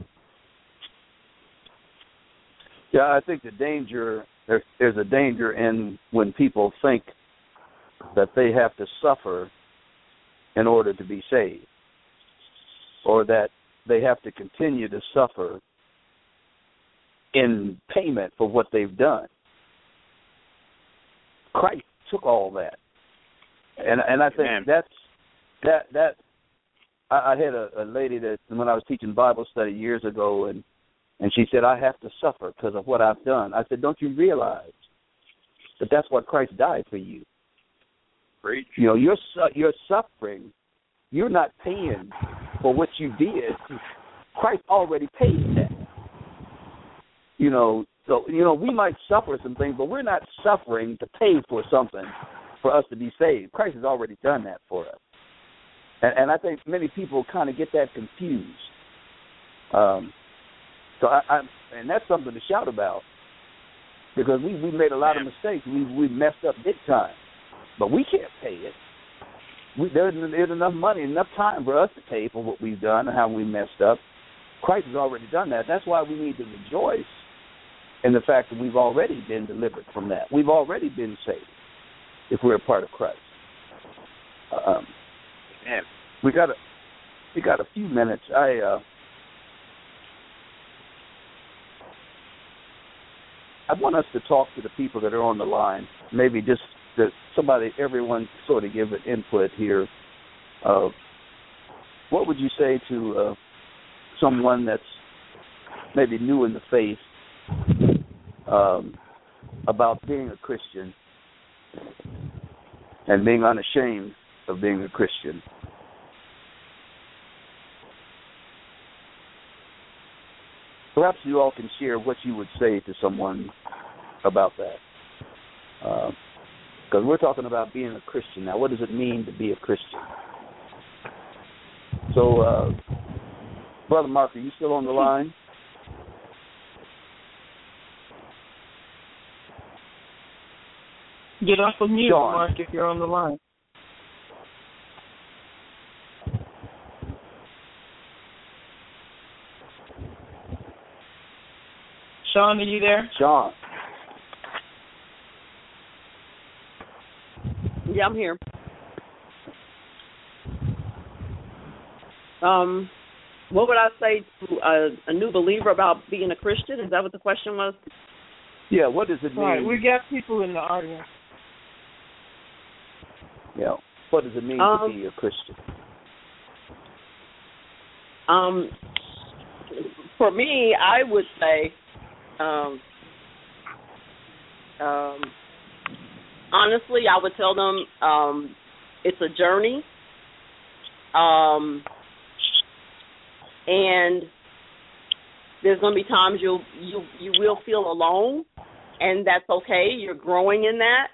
Yeah, I think the danger, there's a danger in when people think that they have to suffer in order to be saved, or that they have to continue to suffer in payment for what they've done. Christ took all that, and I think that I had a lady that when I was teaching Bible study years ago, and she said, I have to suffer because of what I've done. I said, don't you realize that that's what Christ died for you? Preach. You're suffering. You're not paying for what you did. Christ already paid that. So we might suffer some things, but we're not suffering to pay for something for us to be saved. Christ has already done that for us. And I think many people kind of get that confused. So and that's something to shout about, because we made a lot of mistakes. We messed up big time, but we can't pay it. There's enough money, enough time for us to pay for what we've done and how we messed up. Christ has already done that. That's why we need to rejoice in the fact that we've already been delivered from that. We've already been saved if we're a part of Christ. We got a few minutes. I want us to talk to the people that are on the line. Maybe just that everyone sort of give an input here. What would you say to someone that's maybe new in the faith about being a Christian and being unashamed of being a Christian? Perhaps you all can share what you would say to someone about that. Because we're talking about being a Christian now. What does it mean to be a Christian? So, Brother Mark, are you still on the line? Get off of mute, Sean. Mark, if you're on the line. Sean, are you there? Sean. Yeah, I'm here. What would I say to a new believer about being a Christian? Is that what the question was? Yeah, what does it mean? Right, we got people in the audience. Yeah, what does it mean to be a Christian? For me, I would say, honestly, I would tell them it's a journey, and there's going to be times you will feel alone, and that's okay. You're growing in that.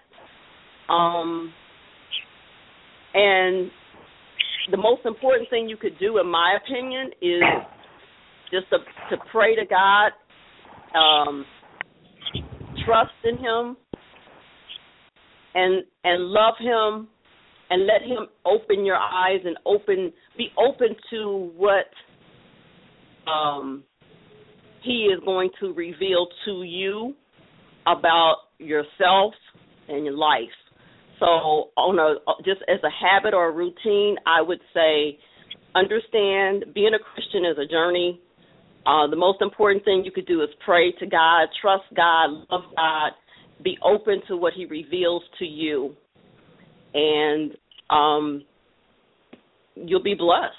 And the most important thing you could do, in my opinion, is just to pray to God, trust in Him, and love Him, and let Him open your eyes and be open to what He is going to reveal to you about yourself and your life. So just as a habit or a routine, I would say understand being a Christian is a journey. The most important thing you could do is pray to God, trust God, love God, be open to what He reveals to you, and you'll be blessed.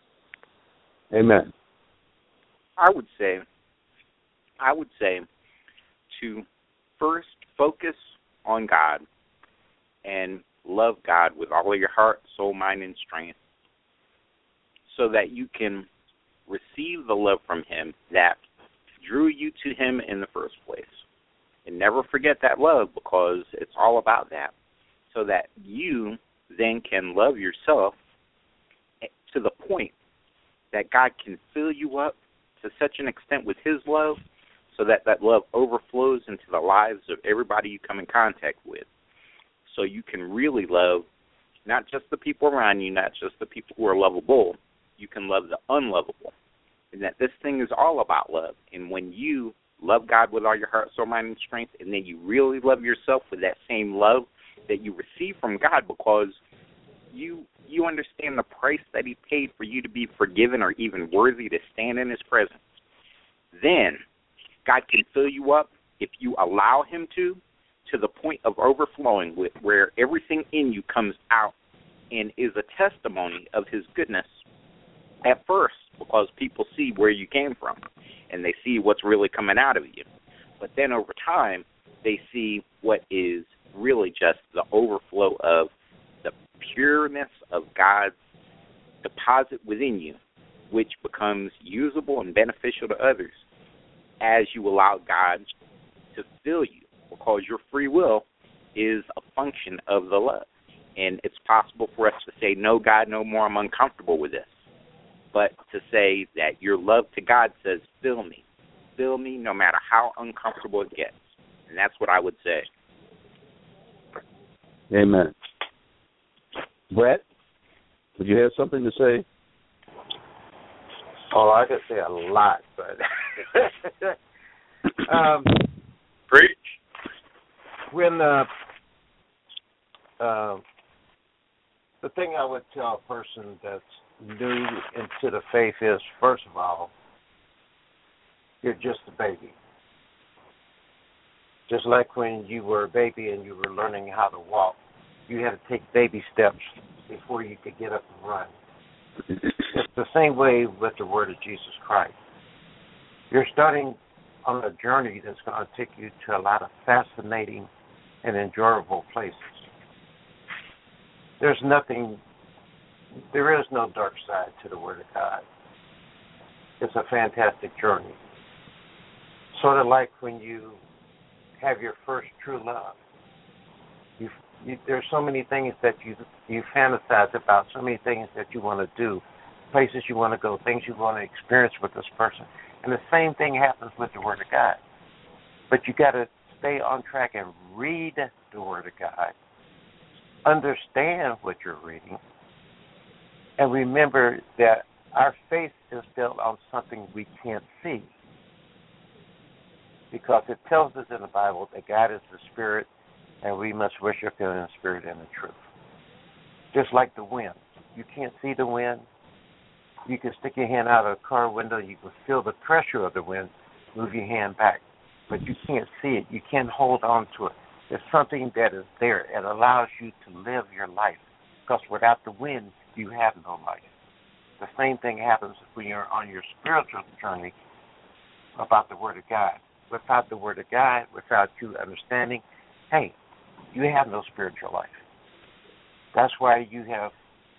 Amen. I would say to first focus on God and love God with all of your heart, soul, mind, and strength, so that you can receive the love from Him that drew you to Him in the first place. And never forget that love, because it's all about that, so that you then can love yourself to the point that God can fill you up to such an extent with His love, so that that love overflows into the lives of everybody you come in contact with. So you can really love not just the people around you, not just the people who are lovable. You can love the unlovable. And that this thing is all about love. And when you love God with all your heart, soul, mind, and strength, and then you really love yourself with that same love that you receive from God, because you understand the price that He paid for you to be forgiven or even worthy to stand in His presence, then God can fill you up, if you allow Him to the point of overflowing, with where everything in you comes out and is a testimony of His goodness at first, because people see where you came from and they see what's really coming out of you. But then over time, they see what is really just the overflow of the pureness of God's deposit within you, which becomes usable and beneficial to others as you allow God to fill you, because your free will is a function of the love. And it's possible for us to say, no, God, no more, I'm uncomfortable with this. But to say that your love to God says, fill me no matter how uncomfortable it gets. And that's what I would say. Amen. Brett, would you have something to say? Oh, I could say a lot, but Preach. When the thing I would tell a person that's new into the faith is, first of all, you're just a baby. Just like when you were a baby and you were learning how to walk, you had to take baby steps before you could get up and run. It's the same way with the Word of Jesus Christ. You're starting on a journey that's going to take you to a lot of fascinating and enjoyable places. There is no dark side to the Word of God. It's a fantastic journey. Sort of like when you have your first true love. There's so many things that you fantasize about, so many things that you want to do, places you want to go, things you want to experience with this person. And the same thing happens with the Word of God. But you got to stay on track and read the Word of God, understand what you're reading, and remember that our faith is built on something we can't see. Because it tells us in the Bible that God is the Spirit, and we must worship Him in the Spirit and the truth. Just like the wind. You can't see the wind. You can stick your hand out of a car window, you can feel the pressure of the wind, move your hand back. But you can't see it. You can't hold on to it. It's something that is there. It allows you to live your life. Because without the wind, you have no life. The same thing happens when you're on your spiritual journey about the Word of God. Without the Word of God, without you understanding, hey, you have no spiritual life. That's why you have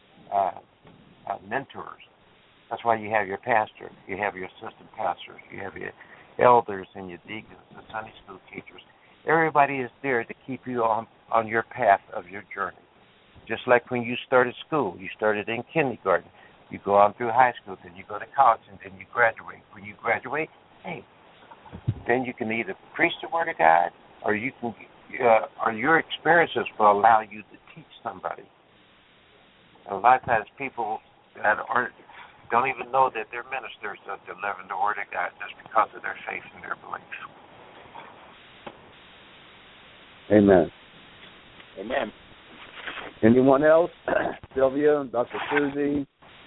mentors. That's why you have your pastor, you have your assistant pastors, you have your elders and your deacons, the Sunday school teachers. Everybody is there to keep you on your path of your journey. Just like when you started school, you started in kindergarten, you go on through high school, then you go to college, and then you graduate. When you graduate, hey, then you can either preach the Word of God, or you can, or your experiences will allow you to teach somebody. And a lot of times people that don't even know that they're ministers of delivering the Word of God just because of their faith and their belief. Amen. Amen. Anyone else? Sylvia, Dr. Susie?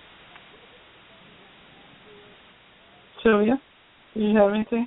Sylvia, do you have anything?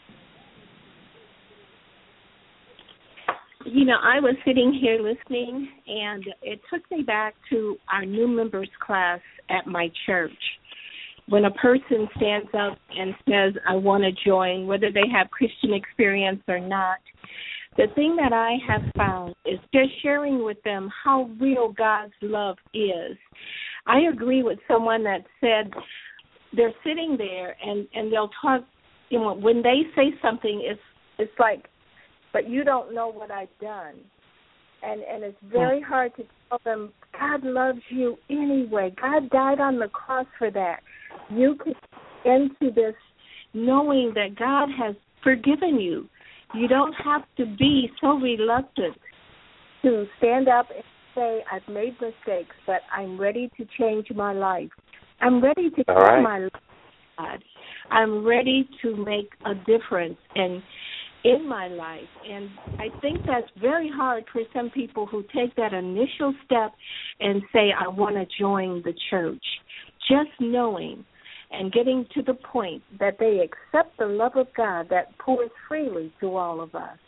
You know, I was sitting here listening, and it took me back to our new members class at my church. when a person stands up and says, I want to join, whether they have Christian experience or not, the thing that I have found is just sharing with them how real God's love is. I agree with someone that said they're sitting there and they'll talk, when they say something, it's like, but you don't know what I've done. And it's very hard to tell them, God loves you anyway. God died on the cross for that. You can get into this knowing that God has forgiven you. You don't have to be so reluctant to stand up and say, I've made mistakes, but I'm ready to change my life. I'm ready to change my life, God. I'm ready to make a difference in my life. And I think that's very hard for some people who take that initial step and say, I want to join the church. Just knowing and getting to the point that they accept the love of God that pours freely to all of us.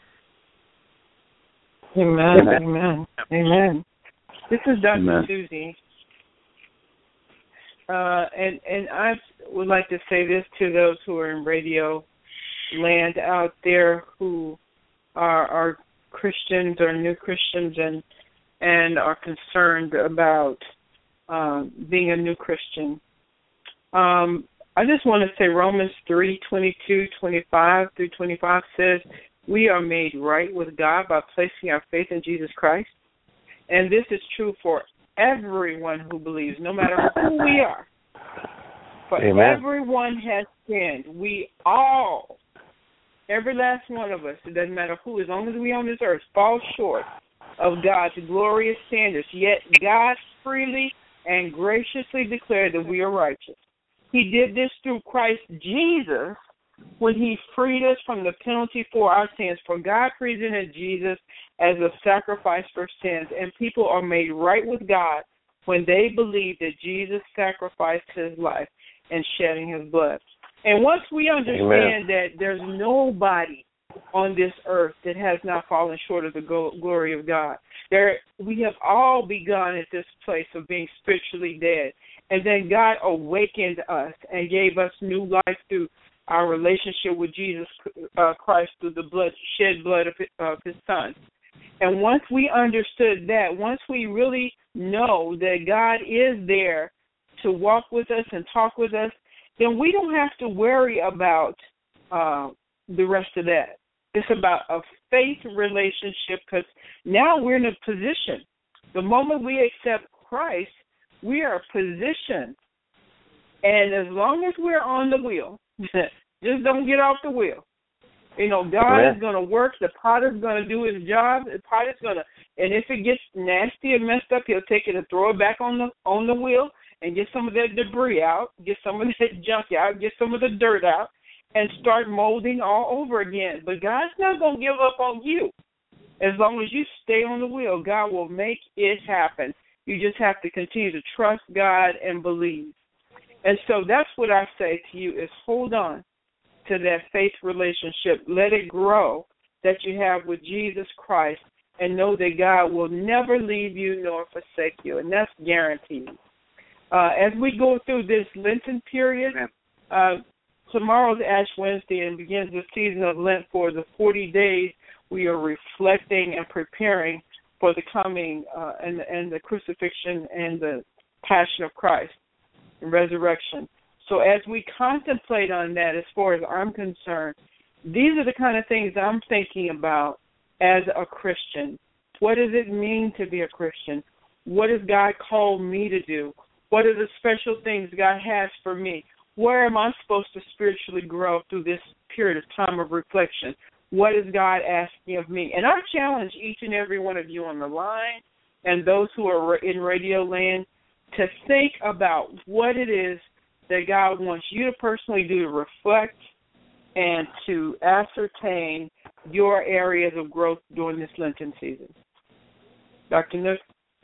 Amen. Amen. Amen. This is Dr. Susie. And I would like to say this to those who are in radio land out there who are Christians or new Christians and are concerned about being a new Christian. I just want to say Romans 3:22-25 says, we are made right with God by placing our faith in Jesus Christ. And this is true for everyone who believes, no matter who we are. For everyone has sinned. We all, every last one of us, it doesn't matter who, as long as we on this earth, fall short of God's glorious standards. Yet God freely and graciously declared that we are righteous. He did this through Christ Jesus when he freed us from the penalty for our sins. For God presented Jesus as a sacrifice for sins, and people are made right with God when they believe that Jesus sacrificed his life and shedding his blood. And once we understand that there's nobody on this earth that has not fallen short of the glory of God, we have all begun at this place of being spiritually dead. And then God awakened us and gave us new life through our relationship with Jesus Christ through the shed blood of his Son. And once we understood that, once we really know that God is there to walk with us and talk with us, then we don't have to worry about the rest of that. It's about a faith relationship, because now we're in a position. The moment we accept Christ, we are positioned. And as long as we're on the wheel, just don't get off the wheel. God is going to work. The potter's going to do his job. The potter's going to, and if it gets nasty and messed up, he'll take it and throw it back on the wheel and get some of that debris out, get some of that junk out, get some of the dirt out, and start molding all over again. But God's not going to give up on you. As long as you stay on the wheel, God will make it happen. You just have to continue to trust God and believe. And so that's what I say to you is hold on to that faith relationship. Let it grow that you have with Jesus Christ, and know that God will never leave you nor forsake you, and that's guaranteed. As we go through this Lenten period, tomorrow's Ash Wednesday and begins the season of Lent. For the 40 days, we are reflecting and preparing for the coming and the crucifixion and the passion of Christ and resurrection. So as we contemplate on that, as far as I'm concerned, these are the kind of things I'm thinking about as a Christian. What does it mean to be a Christian? What has God called me to do? What are the special things God has for me? Where am I supposed to spiritually grow through this period of time of reflection? What is God asking of me? And I challenge each and every one of you on the line and those who are in radio land to think about what it is that God wants you to personally do to reflect and to ascertain your areas of growth during this Lenten season. Dr. Nook?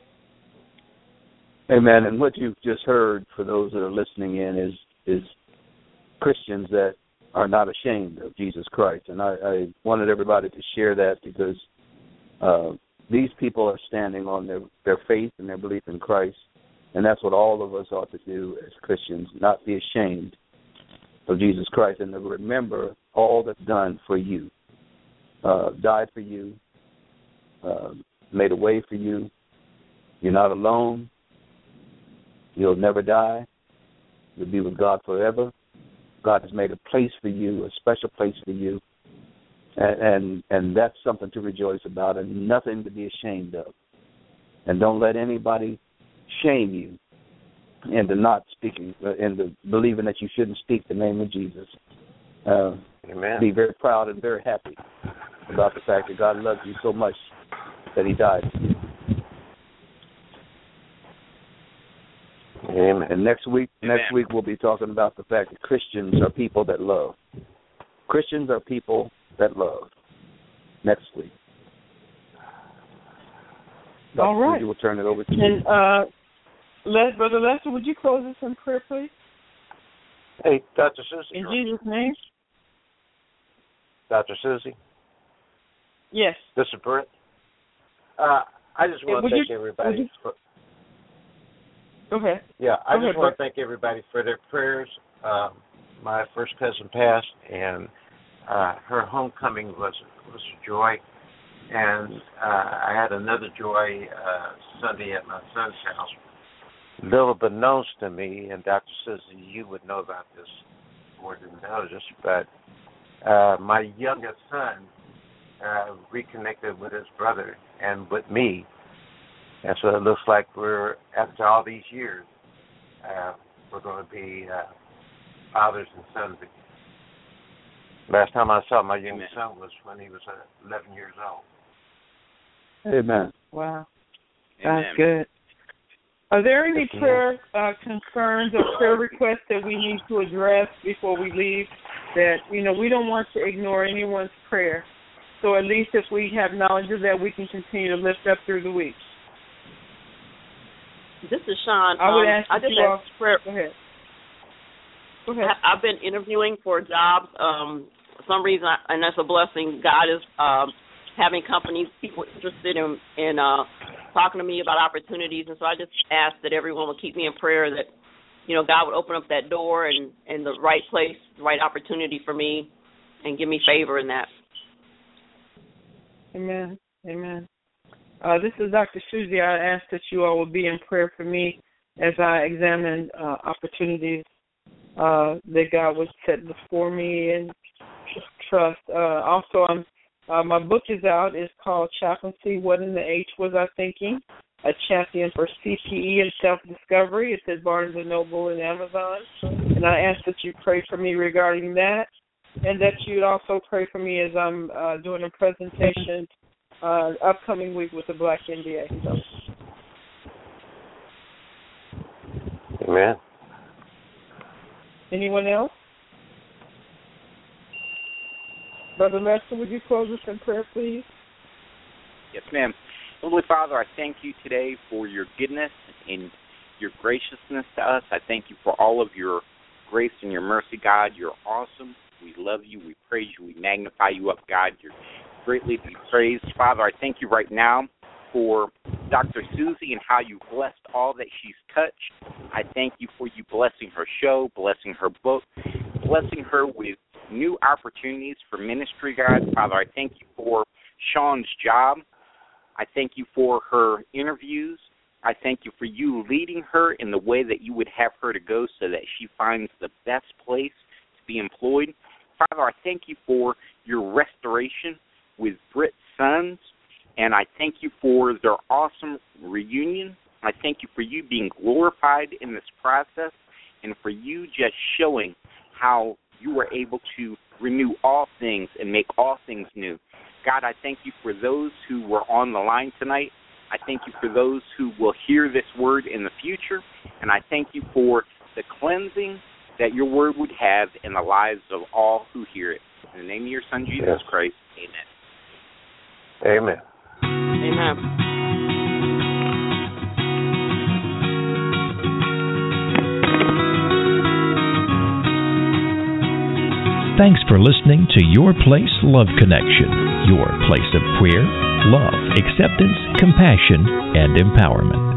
Amen. And what you've just heard, for those that are listening in, is Christians that are not ashamed of Jesus Christ. And I wanted everybody to share that, because these people are standing on their faith and their belief in Christ, And that's what all of us ought to do as Christians, not be ashamed of Jesus Christ and to remember all that's done for you, died for you, made a way for you. You're not alone. You'll never die. You'll be with God forever. God has made a place for you, a special place for you, and that's something to rejoice about and nothing to be ashamed of. And don't let anybody shame you into not speaking, into believing that you shouldn't speak the name of Jesus. Amen. Be very proud and very happy about the fact that God loves you so much that He died for you. Amen. And next week we'll be talking about the fact that Christians are people that love. Christians are people that love. Next week. All right. We'll turn it over to you. And Brother Lester, would you close us in prayer, please? Hey, Dr. Susie. In Jesus' name. Dr. Susie. Yes. This is Brent. I just want to thank everybody. Go ahead. Yeah, I just want to thank everybody for their prayers. My first cousin passed, and her homecoming was a joy. And I had another joy Sunday at my son's house. Little beknownst to me, and Dr. Susie, you would know about this more than others, but my youngest son reconnected with his brother and with me. And so it looks like we're, after all these years, we're going to be fathers and sons again. Last time I saw my youngest son was when he was 11 years old. Amen. Wow. That's good. Are there any prayer concerns or prayer requests that we need to address before we leave? That, we don't want to ignore anyone's prayer. So at least if we have knowledge of that, we can continue to lift up through the week. This is Sean. I would ask I just you all. Prayer. Go ahead. Go ahead. I've been interviewing for jobs. For some reason, and that's a blessing. God is having companies, people interested in talking to me about opportunities, and so I just ask that everyone will keep me in prayer that, God would open up that door and the right place, the right opportunity for me, and give me favor in that. Amen. Amen. This is Dr. Susie. I ask that you all will be in prayer for me as I examine opportunities that God would set before me and trust. Also, my book is out. It's called Chaplaincy, What in the H Was I Thinking? A Champion for CPE and Self-Discovery. It's at Barnes & Noble and Amazon. And I ask that you pray for me regarding that, and that you'd also pray for me as I'm doing a presentation upcoming week with the Black NBA. So. Amen. Anyone else? Brother Lester, would you close us in prayer, please? Yes, ma'am. Heavenly Father, I thank you today for your goodness and your graciousness to us. I thank you for all of your grace and your mercy, God. You're awesome. We love you. We praise you. We magnify you up, God. You're greatly to be praised. Father, I thank you right now for Dr. Susie and how you blessed all that she's touched. I thank you for you blessing her show, blessing her book, blessing her with new opportunities for ministry, God. Father, I thank you for Sean's job. I thank you for her interviews. I thank you for you leading her in the way that you would have her to go so that she finds the best place to be employed. Father, I thank you for your restoration with Britt's sons, and I thank you for their awesome reunion. I thank you for you being glorified in this process and for you just showing how you were able to renew all things and make all things new. God, I thank you for those who were on the line tonight. I thank you for those who will hear this word in the future, and I thank you for the cleansing that your word would have in the lives of all who hear it. In the name of your Son, Jesus Christ, amen. Amen. Amen. Thanks for listening to Your Place Love Connection, your place of prayer, love, acceptance, compassion, and empowerment.